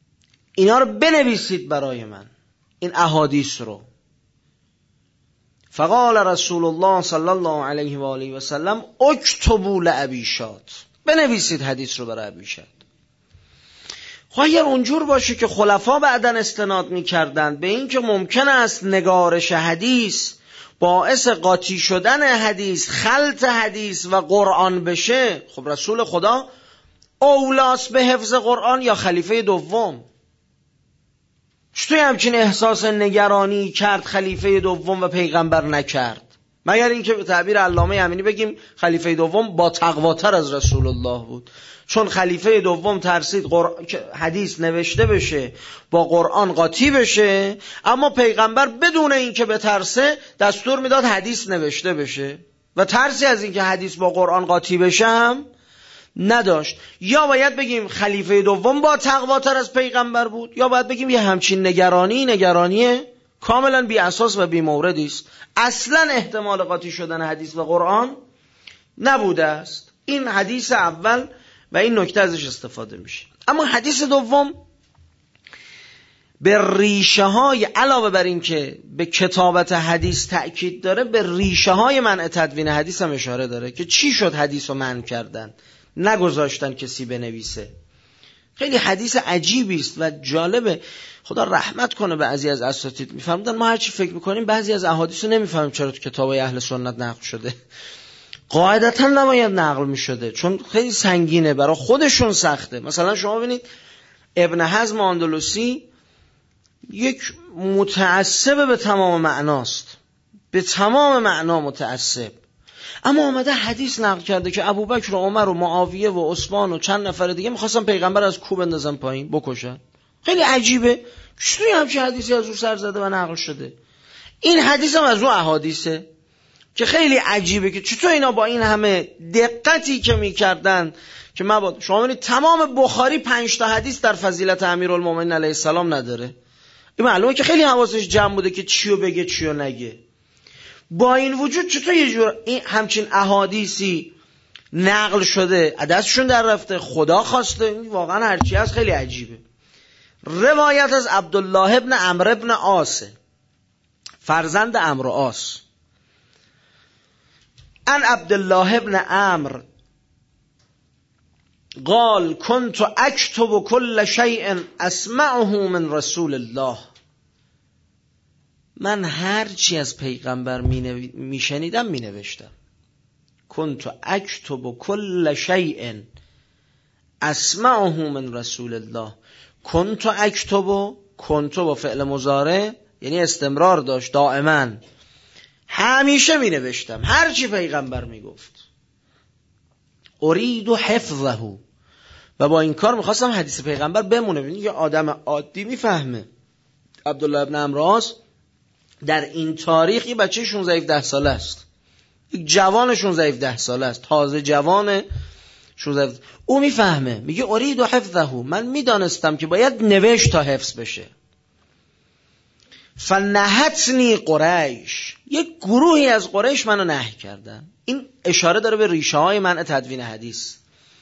اینا رو بنویسید برای من، این احادیث رو. فقال رسول الله صلی الله علیه و آله و سلم اکتبوا لابی شاد، بنویسید حدیث رو برای ابی شاد. خب اگر اونجور باشه که خلفا بعدن استناد میکردن به این که ممکن است نگارش حدیث باعث قاطی شدن حدیث، خلط حدیث و قرآن بشه، خب رسول خدا اولاس به حفظ قرآن یا خلیفه دوم؟ چطور همچین احساس نگرانی کرد خلیفه دوم و پیغمبر نکرد؟ مگر اینکه به تعبیر علامه امینی بگیم خلیفه دوم با تقواتر از رسول الله بود، چون خلیفه دوم ترسید قر... حدیث نوشته بشه با قرآن قاطی بشه، اما پیغمبر بدون اینکه بترسه دستور میداد حدیث نوشته بشه و ترسی از اینکه حدیث با قرآن قاطی بشه هم نداشت. یا باید بگیم خلیفه دوم با تقواتر از پیغمبر بود، یا باید بگیم یه همچین نگرانی نگرانی کاملا بی اساس و بی موردی است، اصلا احتمال قاطی شدن حدیث و قرآن نبوده است. این حدیث اول و این نکته ازش استفاده میشه. اما حدیث دوم به ریشه های، علاوه بر این که به کتابت حدیث تأکید داره، به ریشه های منع تدوین حدیث هم اشاره داره که چی شد حدیث رو منع کردن، نگذاشتن کسی بنویسه. خیلی حدیث عجیبی است و جالبه. خدا رحمت کنه بعضی از اساتید میفهمدن ما هرچی فکر میکنیم بعضی از احادیث رو نمیفهمیم چرا تو کتابای اهل سنت نقل شده. قاعدتا نباید نقل میشده چون خیلی سنگینه، برای خودشون سخته. مثلا شما ببینید ابن حزم اندلسی یک متعصب به تمام معناست، به تمام معنا متعصب، اما آمده حدیث نقل کرده که ابوبکر و عمر و معاویه و عثمان و چند نفر دیگه میخواستن پیغمبر از کوه بندازن پایین بکشن. خیلی عجیبه چطوری همچین حدیثی از او سر زده و نقل شده. این حدیث هم از اون احادیثه که خیلی عجیبه که چطور اینا با این همه دقتی که میکردن که مبادا شما ببینید تمام بخاری پنج تا حدیث در فضیلت امیرالمومنین علیه السلام نداره. این معلومه که خیلی حواسش جمع بوده که چیو بگه چیو نگه. با این وجود چطور یه جور این همچین احادیثی نقل شده، دستشون در رفته، خدا خواسته؟ واقعا هرچی هست خیلی عجیبه. روایت از عبدالله ابن عمرو ابن عاص، فرزند عمرو عاص، ان عبدالله ابن عمرو قال كنت اكتب كل شيء اسمعه من رسول الله. من هر چی از پیغمبر می شنیدم می نوشتم. كنت اكتب كل شيء اسمعه من رسول الله. كنت اكتب، كنت با فعل مضارع یعنی استمرار داشت، دائما همیشه می نوشتم هر چی پیغمبر می گفت. اريد حفظه، و با این کار میخواستم حدیث پیغمبر بمونه. ببینید یه آدم عادی میفهمه. عبدالله ابن عمرو عاص در این تاریخ یه بچه شانزده هفده ساله است، یک جوان شانزده هفده ساله است، تازه جوان شانزده. او میفهمه، میگه اريد حفظه، من میدانستم که باید نوشت تا حفظ بشه. فنهتنی قریش، یک گروهی از قریش منو نهی کردن. این اشاره داره به ریشه های منع تدوین حدیث.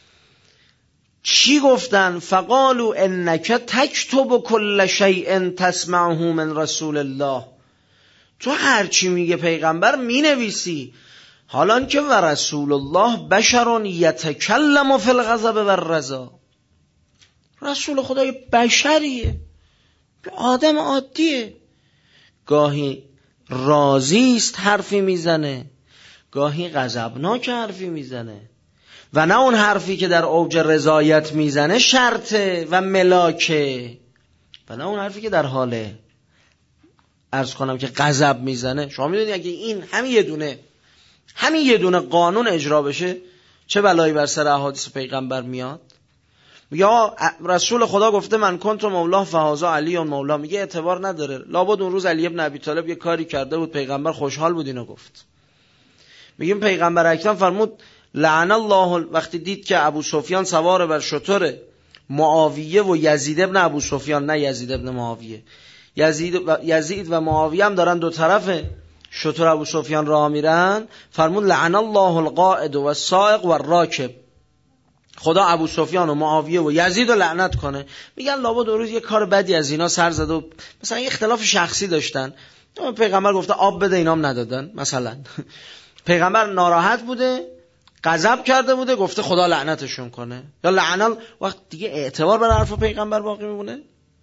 چی گفتن؟ فقالوا انک تکتب کل شیء تسمعه من رسول الله. تو هر چی میگه پیغمبر مینویسی، حالان که و رسول الله بشر یتکلم فی الغضب و الرضا. رسول خدا یه بشریه، آدم عادیه، گاهی راضی است حرفی میزنه، گاهی غضبناک حرفی میزنه، و نه اون حرفی که در اوج رضایت میزنه شرطه و ملاکه، و نه اون حرفی که در حال عرض کنم که غضب میزنه. شما میدونید اگه این همین یه دونه همین یه دونه قانون اجرا بشه چه بلایی بر سر احادیث پیغمبر میاد. یا رسول خدا گفته من کنت مولا فهذا علی مولا، میگه اعتبار نداره. لابد اون روز علی ابن ابی طالب یه کاری کرده بود، پیغمبر خوشحال بود اینو گفت. میگیم پیغمبر اکرم فرمود لعن الله، وقتی دید که ابو سفیان سوار بر شتر معاویه و یزید ابن ابو سفیان، نه یزید ابن معاویه، یزید و, یزید و معاویه هم دارن دو طرف شتر ابو سفیان راه میرن، فرمود لعن الله القائد و السائق و الراکب، خدا ابو سفیان و معاویه و یزید رو لعنت کنه. میگن لابد اون روز یه کار بدی از اینا سر زده و مثلا یه اختلاف شخصی داشتن، پیغمبر گفته آب بده، اینام ندادن مثلا. پیغمبر ناراحت بوده، غضب کرده بوده، گفته خدا لعنتشون کنه یا لعنال. وقت دیگه اعتبار بر حرف پیغمبر باقی میمونه.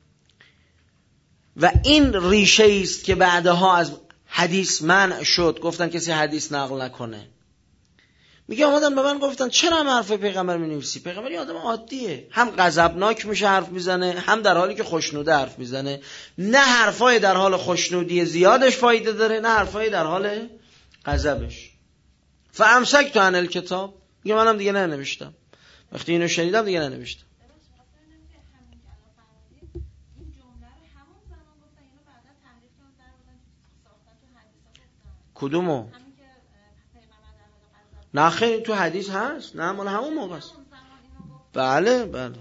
و این ریشه است که بعدها از حدیث منع شد، گفتن کسی حدیث نقل نکنه. میگه آمدن به من گفتن چرا هم حرف پیغمبر می‌نویسی؟ پیغمبر یه آدم عادیه، هم غضبناک میشه حرف میزنه، هم در حالی که خوشنوده حرف میزنه. نه حرفای در حال خوشنودی زیادش فایده داره، نه حرفای در حال غضبش. فامسکت عن الکتاب، میگه منم دیگه ننوشتم. وقتی اینو شنیدم دیگه ننوشتم. کدومو؟ نه خیلی تو حدیث هست، نه مال همون موقع است. بله بله.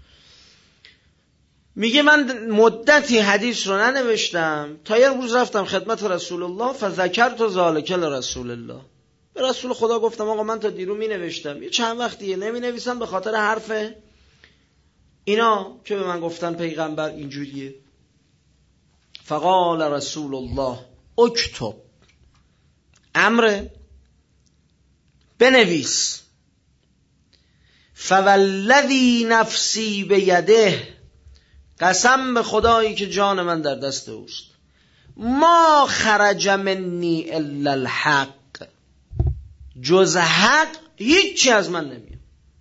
میگه من مدتی حدیث رو ننوشتم تا یه روز رفتم خدمت رسول الله فذکرت ذلک لرسول الله. به رسول خدا گفتم آقا من تا دیرو می نوشتم، یه چند وقتیه نمی نویسم به خاطر حرف اینا که به من گفتن پیغمبر اینجوریه. فقال رسول الله اکتب، امر بنویس. فوالذی نفسی بیده، قسم به خدایی که جان من در دست اوست، ما خرج منی الا الحق، جز حق هیچی از من نمیاد.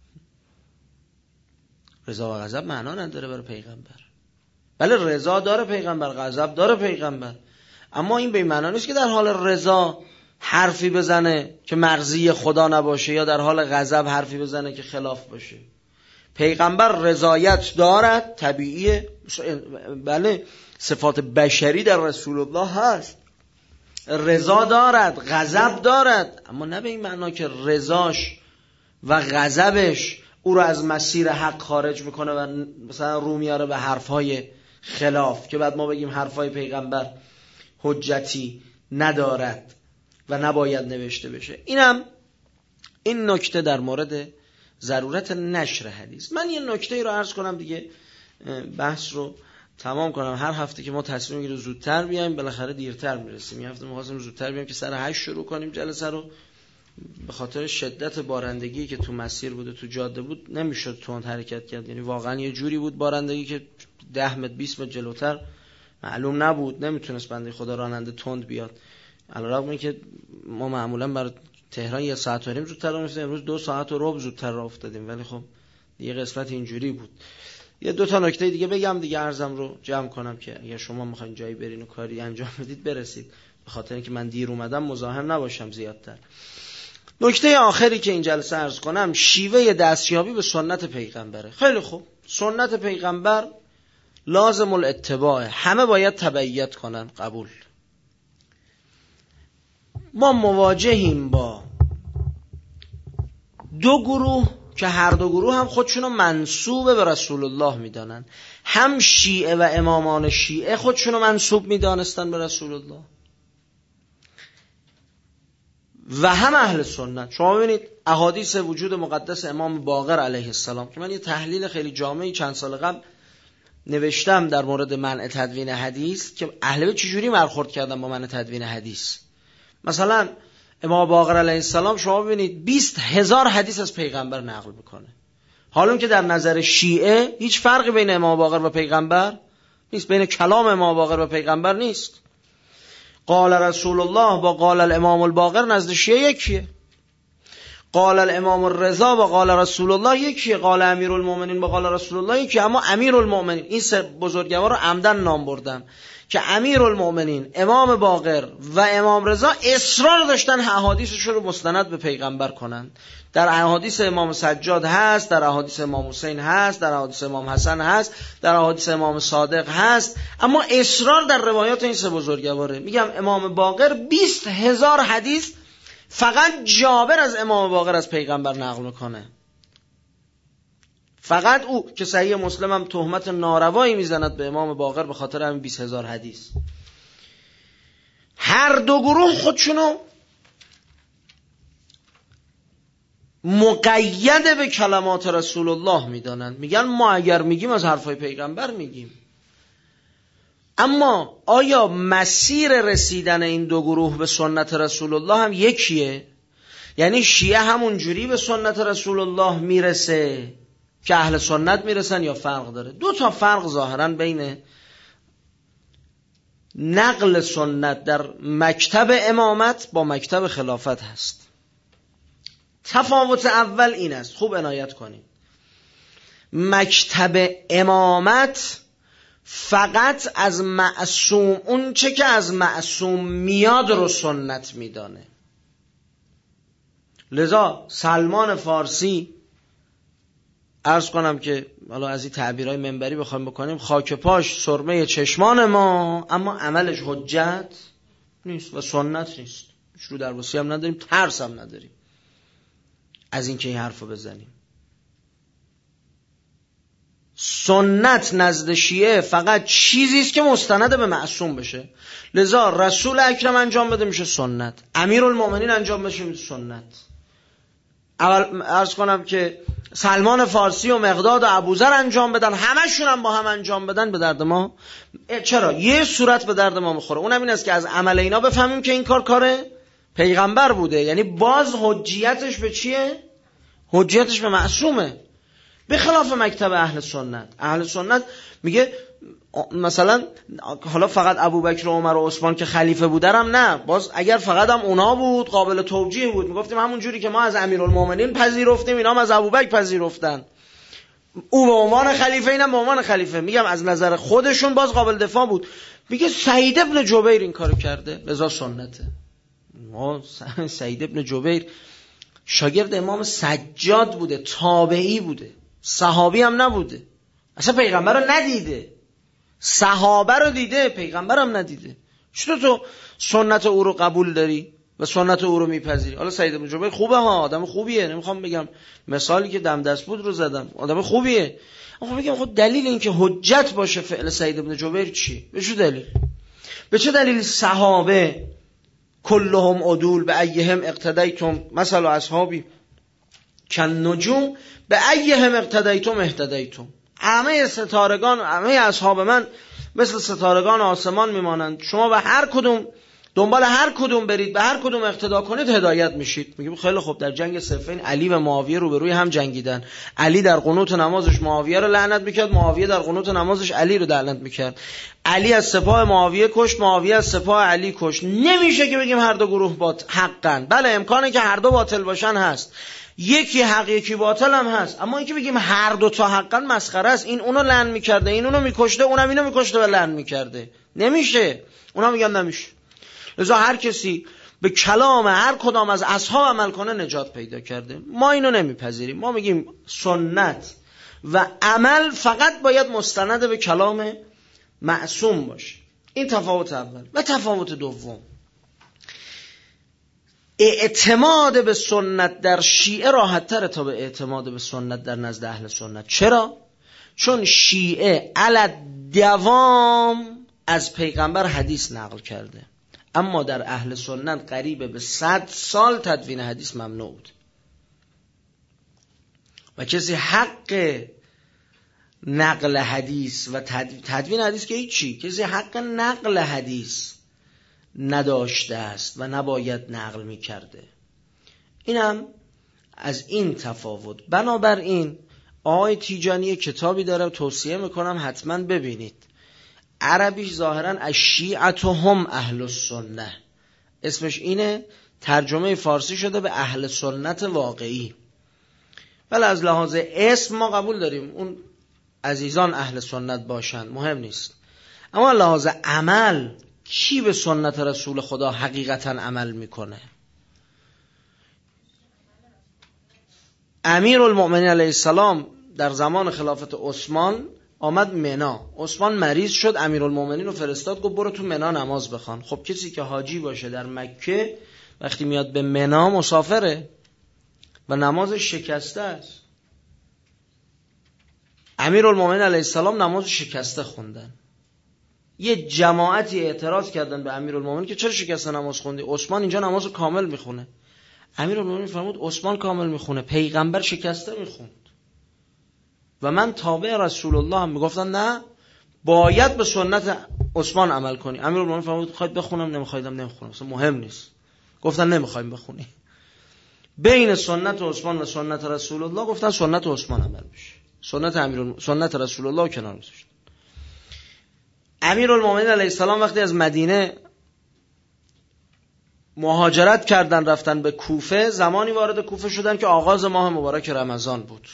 رضا و غضب معنا نداره برای پیغمبر. بله رضا داره پیغمبر، غضب داره پیغمبر، اما این به معنا نیست که در حال رضا حرفی بزنه که مرضی خدا نباشه یا در حال غضب حرفی بزنه که خلاف باشه. پیغمبر رضایت دارد، طبیعیه. بله صفات بشری در رسول الله هست، رضا دارد، غضب دارد، اما نه به این معنا که رضاش و غضبش او رو از مسیر حق خارج میکنه و مثلا رو میاره به حرفهای خلاف که بعد ما بگیم حرفهای پیغمبر حجتی ندارد و نباید نوشته بشه. اینم این نکته در مورد ضرورت نشر حدیث. من یه نکته رو عرض کنم دیگه بحث رو تمام کنم. هر هفته که ما تصمیم میگیریم زودتر بیایم بالاخره دیرتر میرسیم. این هفته می‌خواستیم زودتر بیایم که سر هشت شروع کنیم جلسه رو، به خاطر شدت بارندگی که تو مسیر بود و تو جاده بود نمیشد تند حرکت کرد. یعنی واقعا یه جوری بود بارندگی که ده متر بیست متر جلوتر معلوم نبود، نمیتونست بنده خدا راننده تند بیاد. علیرغم اینکه ما معمولا برای تهران یه ساعت و نیم زودتر راه می‌افتادیم، امروز دو ساعت و ربع زودتر راه افتادیم، ولی خب یه قسمت اینجوری بود. یه دو تا نکته دیگه بگم دیگه عرضم رو جمع کنم که اگه شما میخواین جایی برین و کاری انجام بدید برسید، به خاطر اینکه من دیر اومدم مزاحم نباشم زیادتر. نکته آخری که این جلسه عرض کنم شیوه دستیابی به سنت پیغمبره. خیلی خوب، سنت پیغمبر لازم الاتباع، همه باید تبعیت کنن، قبول. ما مواجهیم با دو گروه که هر دو گروه هم خودشونو منسوب به رسول الله میدانن. هم شیعه و امامان شیعه خودشونو منسوب میدانستن به رسول الله و هم اهل سنت. شما ببینید احادیث وجود مقدس امام باقر علیه السلام که من یه تحلیل خیلی جامعی چند سال قبل نوشتم در مورد منع تدوین حدیث که اهل بیت چجوری برخورد کردن با منع تدوین حدیث. مثلا امام باقر علیه السلام شما ببینید بیست هزار حدیث از پیغمبر نقل میکنه، حالا که در نظر شیعه هیچ فرقی بین امام باقر و پیغمبر نیست، بین کلام امام باقر و پیغمبر نیست. قال رسول الله با قال الامام الباقر نزد شیعه یکیه، قال الامام الرضا با قال رسول الله یکیه، قال امیر المؤمنین با قال رسول الله یکیه. اما امیر المؤمنین، این سه بزرگوار رو عمدن نام بردم که امیر المؤمنین، امام باقر و امام رضا اصرار داشتن احادیثشون رو مستند به پیغمبر کنن. در احادیث امام سجاد هست، در احادیث امام حسین هست، در احادیث امام حسن هست، در احادیث امام صادق هست، اما اصرار در روایات این سه بزرگواره. میگم امام باقر بیست هزار حدیث فقط جابر از امام باقر از پیغمبر نقل میکنه، فقط او که صحیح مسلم هم تهمت ناروایی میزند به امام باقر به خاطر همین بیست هزار حدیث. هر دو گروه خودشونو مقید به کلمات رسول الله میدانند. میگن ما اگر میگیم از حرفای پیغمبر میگیم. اما آیا مسیر رسیدن این دو گروه به سنت رسول الله هم یکیه؟ یعنی شیعه همون جوری به سنت رسول الله میرسه که اهل سنت میرسن یا فرق داره؟ دو تا فرق ظاهرا بین نقل سنت در مکتب امامت با مکتب خلافت هست. تفاوت اول این است، خوب عنایت کنید. مکتب امامت فقط از معصوم، اون چه که از معصوم میاد رو سنت میدانه. لذا سلمان فارسی، عرض کنم که حالا از این تعبیرهای منبری بخوایم بکنیم، خاک پاش سرمه چشمان ما، اما عملش حجت نیست و سنت نیست. شروع در وصی هم نداریم، ترس هم نداریم از این که این حرفو بزنیم. سنت نزد شیعه فقط چیزی است که مستند به معصوم بشه. لذا رسول اکرم انجام بده میشه سنت، امیرالمومنین انجام بشه میشه سنت. اول عرض کنم که سلمان فارسی و مقداد و ابوذر انجام بدن، همشون هم با هم انجام بدن، به درد ما چرا؟ یه صورت به درد ما میخوره، اونم این است که از عمل اینا بفهمیم که این کار کاره پیغمبر بوده. یعنی باز حجیتش به چیه؟ حجیتش به معصومه، به خلاف مکتب اهل سنت. اهل سنت میگه مثلا حالا فقط ابوبکر و عمر و عثمان که خلیفه بودن نه، باز اگر فقط هم اونا بود قابل توجیه بود، میگفتیم همون جوری که ما از امیرالمومنین پذیرفتیم اینا هم از ابوبکر پذیرفتن، او به عنوان خلیفه اینم به عنوان خلیفه. میگم از نظر خودشون باز قابل دفاع بود. میگه سعید ابن جبیر این کارو کرده لذا سنته. ما سعید ابن جبیر شاگرد امام سجاد بوده، تابعی بوده، صحابی هم نبوده، اصلا پیغمبر رو ندیده، صحابه رو دیده، پیغمبر هم ندیده. چطور تو سنت او رو قبول داری و سنت او رو میپذیری؟ حالا سعید بن جبیر خوبه ها، آدم خوبیه، نمیخوام بگم مثالی که دم دست بود رو زدم، آدم خوبیه، اما بگم خود دلیل این که حجت باشه فعل سعید بن جبیر چی؟ به چه دلیل؟ به چه دلیل صحابه کلهم عدول به ایهم اقتدیتم مثلا اصحابی کن نجوم به ایهم اقتدیتم اهتدیتم، همه ستارگان، همه اصحاب من مثل ستارگان آسمان میمانند، شما به هر کدوم دنبال هر کدوم برید، به هر کدوم اقتدا کنید هدایت میشید. میگیم خیلی خوب، در جنگ صفین علی و معاویه روبروی هم جنگیدن، علی در قنوت نمازش معاویه رو لعنت میکرد، معاویه در قنوت نمازش علی رو لعنت میکرد، علی از سپاه معاویه کشت، معاویه از سپاه علی کشت. نمیشه که بگیم هر دو گروه باطل حقن، بله امکانه که هر دو باطل باشن هست، یکی حق یکی باطل هم هست، اما اینکه بگیم هر دو تا حقا مسخره است، این اونو لعن میکرده، این اونو میکشته، اونم اینو میکشته و لعن میکرده، نمیشه. اونا میگن نمیشه. لذا هر کسی به کلام هر کدام از اصحاب عمل کنه نجات پیدا کرده. ما اینو نمیپذیریم، ما میگیم سنت و عمل فقط باید مستند به کلام معصوم باشه. این تفاوت اول. و تفاوت دوم، اعتماد به سنت در شیعه راحت تره تا به اعتماد به سنت در نزد اهل سنت. چرا؟ چون شیعه علی دوام از پیغمبر حدیث نقل کرده، اما در اهل سنت قریب به صد سال تدوین حدیث ممنوع بود و کسی حق نقل حدیث و تدوین حدیث که هیچی، کسی حق نقل حدیث نداشته است و نباید نقل می کرده. اینم از این تفاوت. بنابراین آقای تیجانی کتابی داره، توصیه میکنم حتما ببینید، عربیش ظاهرا الشیعة هم اهل السنه، اسمش اینه، ترجمه فارسی شده به اهل سنت واقعی. بله از لحاظ اسم ما قبول داریم اون عزیزان اهل سنت باشند، مهم نیست، اما لحاظ عمل کی به سنت رسول خدا حقیقتا عمل میکنه؟ امیرالمومنین علیه السلام در زمان خلافت عثمان آمد منا، عثمان مریض شد، امیرالمومنین رو فرستاد گفت برو تو منا نماز بخوان. خب کسی که حاجی باشه در مکه وقتی میاد به منا مسافره و نمازش شکسته است. امیرالمومنین علیه السلام نماز شکسته خوندن. یه جماعتی اعتراض کردن به امیرالمومنین که چرا شکسته نماز خوندی؟ عثمان اینجا نماز کامل میخونه. امیرالمومنین فرمود عثمان کامل میخونه، پیغمبر شکسته میخوند و من تابع رسول الله هم. میگفتن نه، باید به سنت عثمان عمل کنی. امیرالمومنین فرمود خواهید بخونم نمیخوایدم نمیخونم، اصلا مهم نیست. گفتن نمیخوایم بخونی. بین سنت عثمان و سنت رسول الله گفتن سنت عثمان عمل بشه، سنت امیر سنت رسول الله کنار گذاشتن. امیرالمومنین علیه السلام وقتی از مدینه مهاجرت کردن رفتن به کوفه، زمانی وارد کوفه شدن که آغاز ماه مبارک رمضان بود.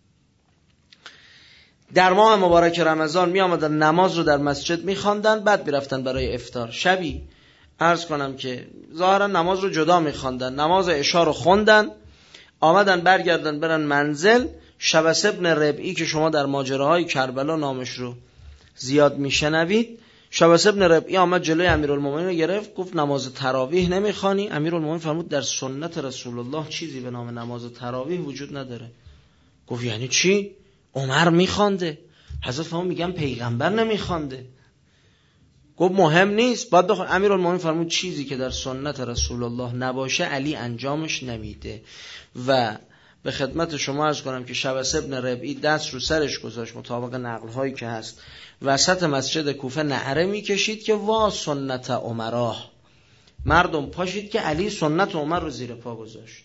در ماه مبارک رمضان می آمدن نماز رو در مسجد می خواندن، بعد می رفتن برای افطار. شبی عرض کنم که ظاهرا نماز رو جدا می خواندن، نماز عشا رو خوندن، آمدن برگردن برن منزل. شبس ابن ربعی که شما در ماجراهای کربلا نامش رو زیاد می شنوید، شبس ابن ربعی آمد جلوی امیرالمومنین رو گرفت، گفت نماز تراویح نمیخوانی؟ امیرالمومنین فرمود در سنت رسول الله چیزی به نام نماز تراویح وجود نداره. گفت یعنی چی؟ عمر میخوانده. حضرت فرمود میگم پیغمبر نمیخوانده. گفت مهم نیست باید بخون. امیرالمومنین فرمود چیزی که در سنت رسول الله نباشه علی انجامش نمیده. و به خدمت شما عرض کنم که شبس ابن ربعی دست رو سرش گذاشت، مطابق نقل هایی که هست وسط مسجد کوفه نعره میکشید که وا سنت عمرا. مردم پاشید که علی سنت عمر رو زیر پا گذاشت.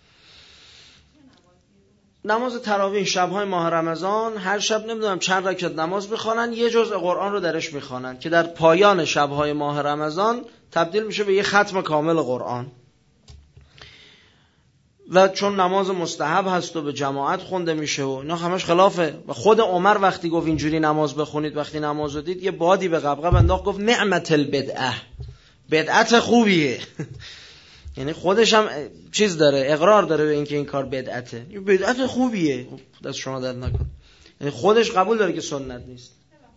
نماز تراویح شبهای ماه رمضان هر شب نمیدونم چند رکعت نماز بخوانن، یه جزء قرآن رو درش میخوانن که در پایان شبهای ماه رمضان تبدیل میشه به یه ختم کامل قرآن. و چون نماز مستحب هست و به جماعت خونده میشه و اینا همش خلافه. و خود عمر وقتی گفت اینجوری نماز بخونید، وقتی نماز رو دید یه بادی به قبقب انداخت، گفت نعمت البدعه، بدعت خوبیه. یعنی خودش هم چیز داره، اقرار داره به اینکه این کار بدعته، این بدعت خوبیه، دست شما درد نکن. یعنی خودش قبول داره که سنت نیست.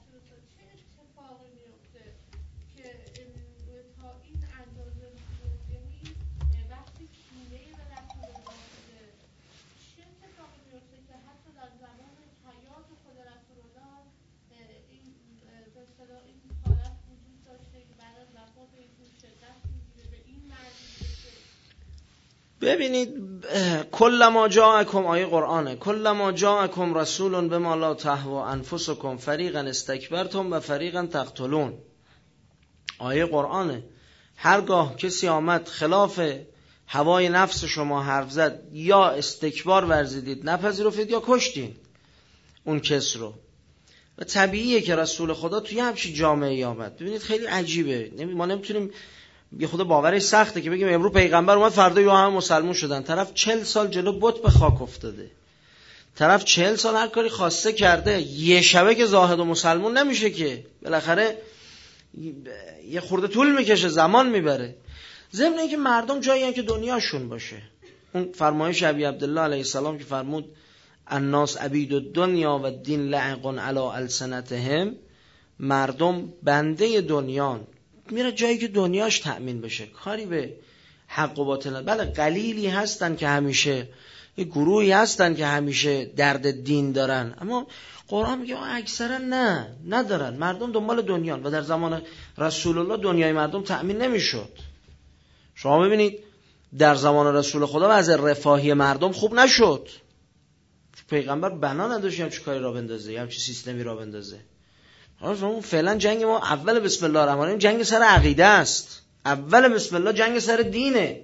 ببینید کلما جاءکم، آیه قرآنه، کلما جاءکم رسول بما لا تهوی انفسکم فریقا استکبرتم و فریقا تقتلون. آیه قرآنه. هرگاه کسی آمد خلاف هوای نفس شما حرف زد یا استکبار ورزیدید نپذیرفتید یا کشتین اون کس رو. و طبیعیه که رسول خدا توی همچین جامعه آمد. ببینید خیلی عجیبه، ما نمیتونیم یه خود باورش سخته که بگیم امروز پیغمبر اومد فردا یا همه مسلمون شدن. طرف چهل سال جلو بت به خاک افتاده، طرف چهل سال هر کاری خواسته کرده، یه شبه که زاهد و مسلمون نمیشه که، بالاخره یه خورده طول میکشه، زمان میبره. ضمن اینکه مردم جایی هستن که دنیاشون باشه. اون فرمایش ابی عبدالله علیه السلام که فرمود الناس عبید الدنیا و الدین لعق علی السنتهم، مردم بنده دنیان، میره جایی که دنیاش تأمین بشه، کاری به حق و باطل نداره. بله قلیلی هستن که همیشه، یه گروهی هستن که همیشه درد دین دارن، اما قرآن میگه اکثرا نه ندارن. مردم دنبال دنیان و در زمان رسول الله دنیای مردم تأمین نمیشد. شما ببینید در زمان رسول خدا وضع رفاهی مردم خوب نشد. پیغمبر بنا نداشت هم چه کاری را بندازه، هم چه سیستمی را بندازه. فعلا جنگ ما اول بسم الله الرحمن الرحیم جنگ سر عقیده است، اول بسم الله جنگ سر دینه.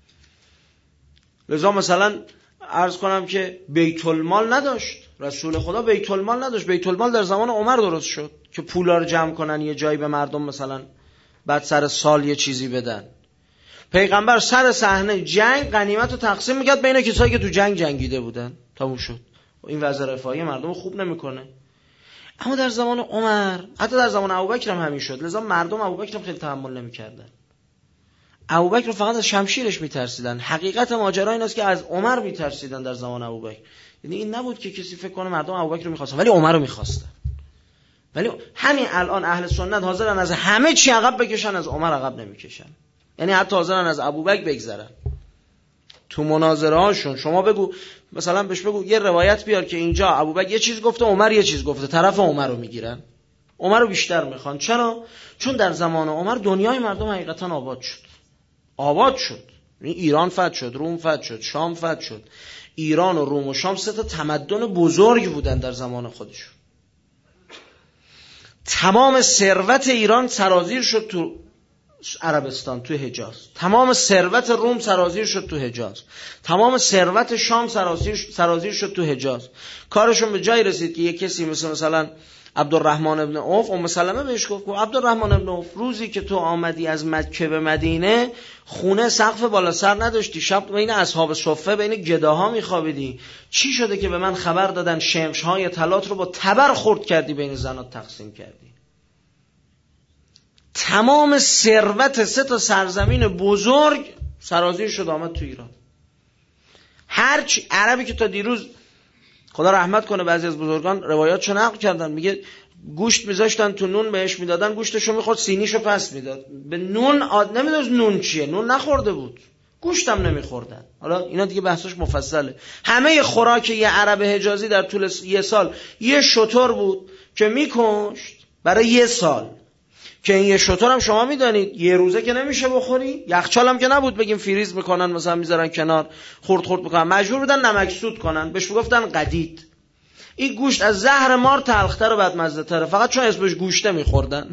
لذا مثلا عرض کنم که بیت المال نداشت رسول خدا، بیت المال نداشت. بیت المال در زمان عمر درست شد که پولا رو جمع کنن یه جایی به مردم مثلا بعد سر سال یه چیزی بدن. پیغمبر سر صحنه جنگ غنیمت رو تقسیم میکرد بین کسایی که تو جنگ جنگیده بودن، تموم شد. این وضع رفاهی مردم خوب نمیکنه. اما در زمان عمر، حتی در زمان ابوبکر هم همین شد. لذا مردم ابوبکر هم خیلی تحمل نمی‌کردن. ابوبکر فقط از شمشیرش می‌ترسیدن. حقیقت ماجرا این است که از عمر می‌ترسیدن در زمان ابوبکر. یعنی این نبود که کسی فکر کنه مردم ابوبکر رو می‌خواستن، ولی عمر رو می‌خواستن. ولی همین الان اهل سنت حاضرن از همه چی عقب بکشن، از عمر عقب نمی‌کشن. یعنی حتی حاضرن از ابوبکر بگذرن. تو مناظره هاشون شما بگو، مثلا بهش بگو یه روایت بیار که اینجا ابوبکر یه چیز گفته عمر یه چیز گفته، طرف عمر رو میگیرن، عمر رو بیشتر میخوان. چرا؟ چون در زمان عمر دنیای مردم حقیقتا آباد شد، آباد شد. ایران فتح شد، روم فتح شد، شام فتح شد. ایران و روم و شام سه تا تمدن بزرگ بودن در زمان خودشون. تمام ثروت ایران سرازیر شد تو عربستان، تو حجاز. تمام ثروت روم سرازیر شد تو حجاز. تمام ثروت شام سرازیر سرازیر شد تو حجاز. کارشون به جای رسید که یک کسی مثل مثلا عبدالرحمن ابن عوف، ام سلمه بهش گفت عبدالرحمن ابن عوف، روزی که تو آمدی از مکه به مدینه خونه سقف بالا سر نداشتی، شب بین اصحاب صفه بین گداها میخوابیدی، چی شده که به من خبر دادن شمشهای طلات رو با تبر خرد کردی بین زنات تقسیم کردی؟ تمام ثروت سه تا سرزمین بزرگ سرازیر شد آمد تو ایران. هر چی عربی که تا دیروز خدا رحمت کنه بعضی از بزرگان روایاتشو نقل کردن، میگه گوشت میذاشتن تو نون بهش میدادن، گوشتشو میخورد سینیشو پس میداد، به نون آد نمیدونست نون چیه، نون نخورده بود، گوشتم نمیخوردن. حالا اینا دیگه بحثش مفصله. همه خوراک یه عرب حجازی در طول یه سال یه شتر بود که میکشت برای یه سال، که این یه شتر هم شما میدانید یه روزه که نمیشه بخوری، یخچال هم که نبود بگیم فریز میکنن مثلا میذارن کنار خورد خورد میکنن، مجبور بودن نمکسود کنن، بهش میگفتن قدید. این گوشت از زهر مار تلختر و بدمزه تره، فقط چون اسمش گوشته میخوردن.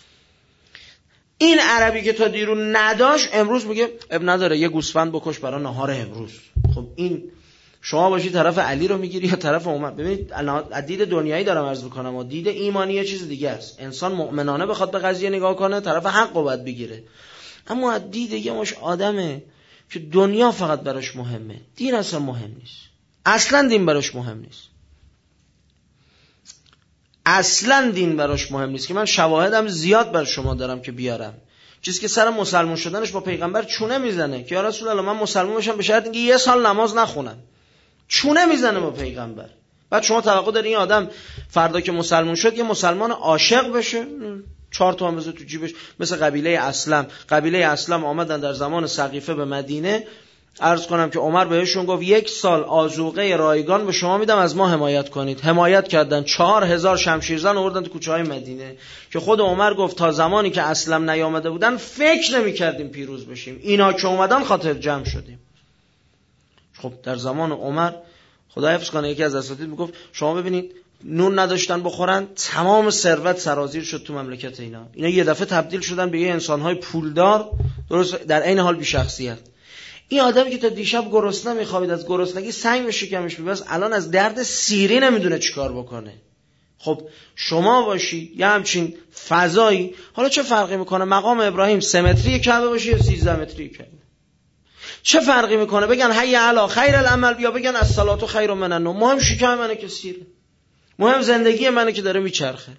این عربی که تا دیرو نداشت امروز میگه اب نداره یه گوسفند بکش برای نهار امروز. خب این شما باشی طرف علی رو میگیری یا طرف عمر؟ ببینید از دید دنیایی دارم عرض میکنم و دید ایمانی یه چیز دیگه است. انسان مؤمنانه بخواد به قضیه نگاه کنه طرف حق رو باید بگیره، اما از دید یه مش آدمه که دنیا فقط براش مهمه، دین اصلا مهم نیست، اصلا دین براش مهم نیست، اصلا دین براش مهم نیست. که من شواهدم زیاد بر شما دارم که بیارم، چیزی که سر مسلمان شدنش با پیغمبر چونه میزنه که یا رسول الله من مسلمان بشم به شرط اینکه یه سال نماز نخونم، چونه میزنه با پیغمبر. بعد شما توقع داری این آدم فردا که مسلمان شد یه مسلمان عاشق بشه، چهار تا هم بذاره تو جیبش، مثل قبیله اسلم. قبیله اسلم آمدن در زمان سقیفه به مدینه، عرض کنم که عمر بهشون گفت یک سال آذوقه رایگان به شما میدم از ما حمایت کنید. حمایت کردن، چهار هزار شمشیرزن آوردن تو کوچه های مدینه که خود عمر گفت تا زمانی که اسلم نیامده بودن فکر نمی کردیم پیروز بشیم، اینا که اومدن خاطر جمع شدیم. خب در زمان عمر خدا حفظ کنه یکی از اساتید میگفت شما ببینید نون نداشتن بخورن، تمام ثروت سرازیر شد تو مملکت اینا. اینا یه دفعه تبدیل شدن به یه انسان‌های پولدار، درست در عین حال بی شخصیت. این آدمی که تا دیشب گرسنه میخوابید، از گرسنگی سنگ به شکمش میبست، الان از درد سیری نمیدونه چیکار بکنه. خب شما باشی یه همچین فضایی، حالا چه فرقی میکنه مقام ابراهیم سه متری کعبه باشه یا سیزده متری کعبه؟ چه فرقی میکنه بگن حی علی خیر العمل یا بگن الصلاة خیر من النوم؟ مهم شکم منه که سیره، مهم زندگی منه که داره میچرخه،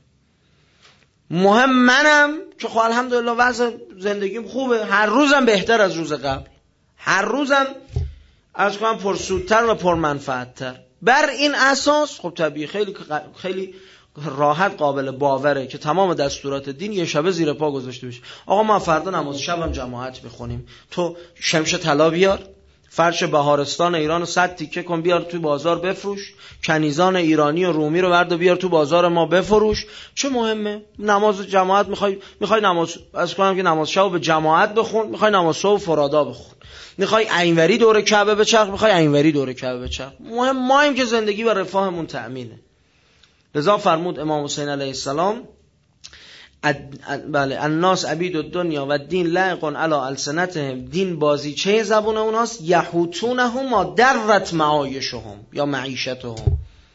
مهم منم که خب الحمدلله وضع زندگیم خوبه، هر روزم بهتر از روز قبل، هر روزم از کنم پرسودتر و پرمنفعتتر. بر این اساس خب طبیعی خیلی خیلی راحت قابل باوره که تمام دستورات دین یه شبه زیر پا گذاشته بشه. آقا ما فردا نماز شبم جماعت بخونیم، تو شمش طلا بیار، فرش بهارستان ایران رو صد تیکه کن بیار تو بازار بفروش، کنیزان ایرانی و رومی رو برد و بیار تو بازار ما بفروش. چه مهمه؟ نماز جماعت میخوای میخوای نماز از کنم که نماز شب به جماعت بخون، میخوای نماز صبح فرادا بخون، میخوای اینوری دور کعبه بچرخ، میخوای اینوری دور کعبه بچرخ. مهم مایم که زندگی و رفاهمون تأمینه. لذا فرمود امام حسین علیه السلام بله الناس عبید الدنیا و دین لائق علی السنتهم، دین بازیچه زبون اوناست، یحوتونهم ما درت معایشهم یا معیشتهم،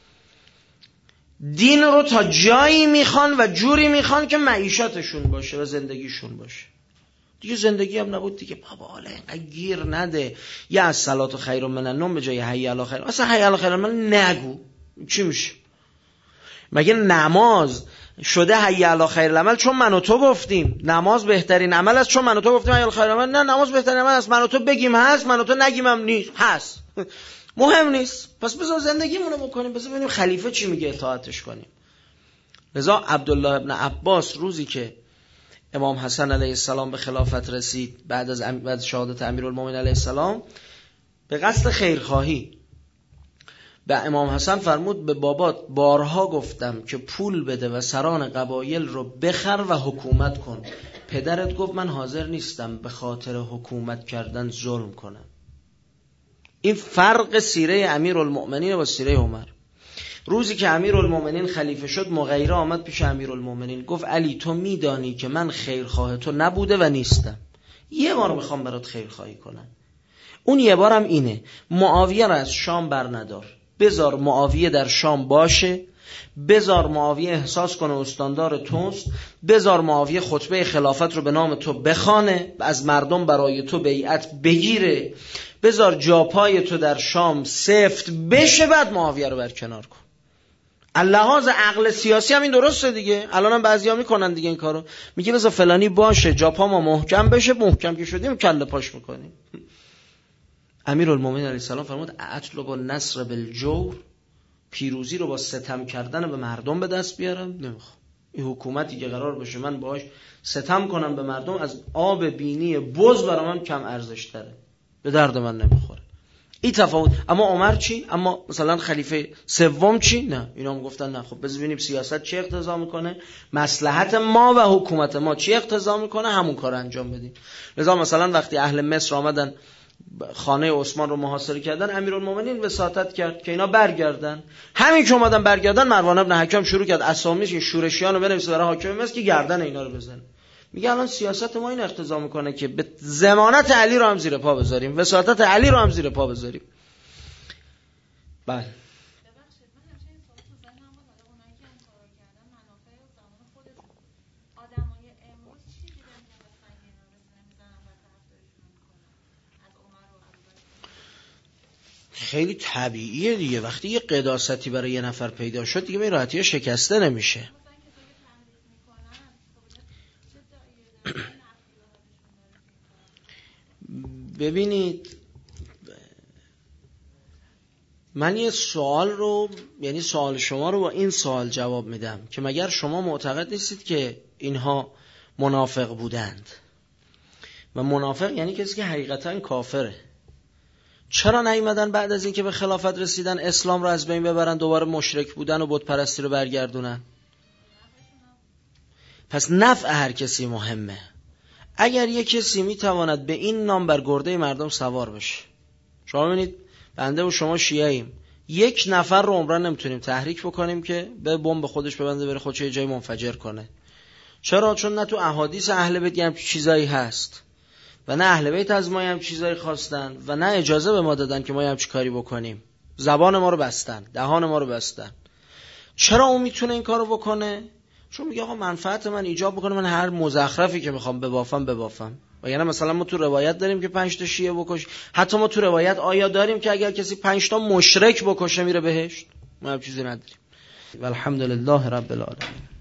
دین رو تا جایی میخوان و جوری میخوان که معیشتشون باشه و زندگیشون باشه. دیگه زندگی هم نبود دیگه، بابا حالا اینقدر گیر نده، یا از صلات خیر من النوم به جای حی علی خیر، اصلا حی علی خیر من نگو، چی میشه؟ مگه نماز شده حی علی خیر العمل چون من و تو گفتیم نماز بهترین عمل است، چون من و تو گفتیم حی علی خیر العمل؟ نه، نماز بهترین عمل است، من و تو بگیم هست، من و تو نگیم هم نیست، هست. مهم نیست. پس بذار زندگیمون رو بکنیم، بذار ببینیم خلیفه چی میگه اطاعتش کنیم. لذا عبدالله ابن عباس روزی که امام حسن علیه السلام به خلافت رسید بعد از بعد شهادت امیرالمومنین علیه السلام، به قصد خیرخواهی به امام حسن فرمود به بابات بارها گفتم که پول بده و سران قبایل رو بخر و حکومت کن. پدرت گفت من حاضر نیستم به خاطر حکومت کردن ظلم کنم. این فرق سیره امیرالمؤمنین با سیره عمر. روزی که امیرالمومنین خلیفه شد، مغیره آمد پیش امیرالمومنین گفت علی تو میدانی که من خیرخواه تو نبوده و نیستم، یه بار میخوام برات خیرخواهی کنم. اون یه بارم اینه، معاویه را از شام بر ندار، بذار معاویه در شام باشه، بذار معاویه احساس کنه استاندار توست، بذار معاویه خطبه خلافت رو به نام تو بخوانه، از مردم برای تو بیعت بگیره، بذار جاپای تو در شام سفت بشه، بعد معاویه رو برکنار کن. اللحاظ عقل سیاسی هم این درسته دیگه، الان هم بعضیا میکنن دیگه این کارو، میگه بذار فلانی باشه جاپا ما محکم بشه، محکم که شدیم کله پاش میکنیم. امیرالمومنین علیه السلام فرمود اطلب النصر بالجور، پیروزی رو با ستم کردن به مردم به دست بیارم نمیخوام. این حکومتی که قرار باشه من باهاش ستم کنم به مردم، از آب بینی بز برام هم کم ارزش تره، به درد من نمیخوره. این تفاوت. اما عمر چی؟ اما مثلا خلیفه سوم چی؟ نه، اینا هم گفتن نه خب بذار ببینیم سیاست چی اقتضا میکنه، مصلحت ما و حکومت ما چی اقتضا میکنه، همون کار انجام بدیم. لذا مثلا وقتی اهل مصر آمدن خانه عثمان رو محاصره کردن، امیرالمومنین وساطت کرد که اینا برگردن. همین که اومدن برگردن، مروان بن حکم شروع کرد اسامیش که شورشیان رو بنویسه برای حاکم مصر که گردن اینا رو بزنه. میگه الان سیاست ما این اقتضا میکنه که به ضمانت علی رو هم زیر پا بذاریم، وساطت علی رو هم زیر پا بذاریم. بله خیلی طبیعیه دیگه، وقتی یه قداستی برای یه نفر پیدا شد دیگه به راحتی شکسته نمیشه. ببینید من یه سوال رو، یعنی سوال شما رو با این سوال جواب میدم که مگر شما معتقد نیستید که اینها منافق بودند؟ و منافق یعنی کسی که حقیقتا کافره. چرا نیومدن بعد از اینکه به خلافت رسیدن اسلام رو از بین ببرن، دوباره مشرک بودن و بت پرستی رو برگردونن؟ پس نفع هر کسی مهمه. اگر یک کسی میتواند به این نام بر گرده مردم سوار بشه، شما ببینید بنده و شما شیعه‌ایم، یک نفر رو عمرن نمیتونیم تحریک بکنیم که به بمب خودش ببنده بره خودش یه جای منفجر کنه. چرا؟ چون نه تو احادیث اهل بیت هم چیزایی هست و نه اهل بیت از ما هم چیزایی خواستن و نه اجازه به ما دادن که ما هم چی کاری بکنیم. زبان ما رو بستن، دهان ما رو بستن. چرا اون میتونه این کارو بکنه؟ چون میگه آقا منفعت من ایجاب بکنه من هر مزخرفی که میخوام ببافم ببافم. و یعنی مثلا ما تو روایت داریم که پنج تا شیعه بکش، حتی ما تو روایت آیا داریم که اگر کسی پنج تا مشرک بکشه میره بهشت؟ ما هم چیزی نداریم. والحمدلله رب العالمین.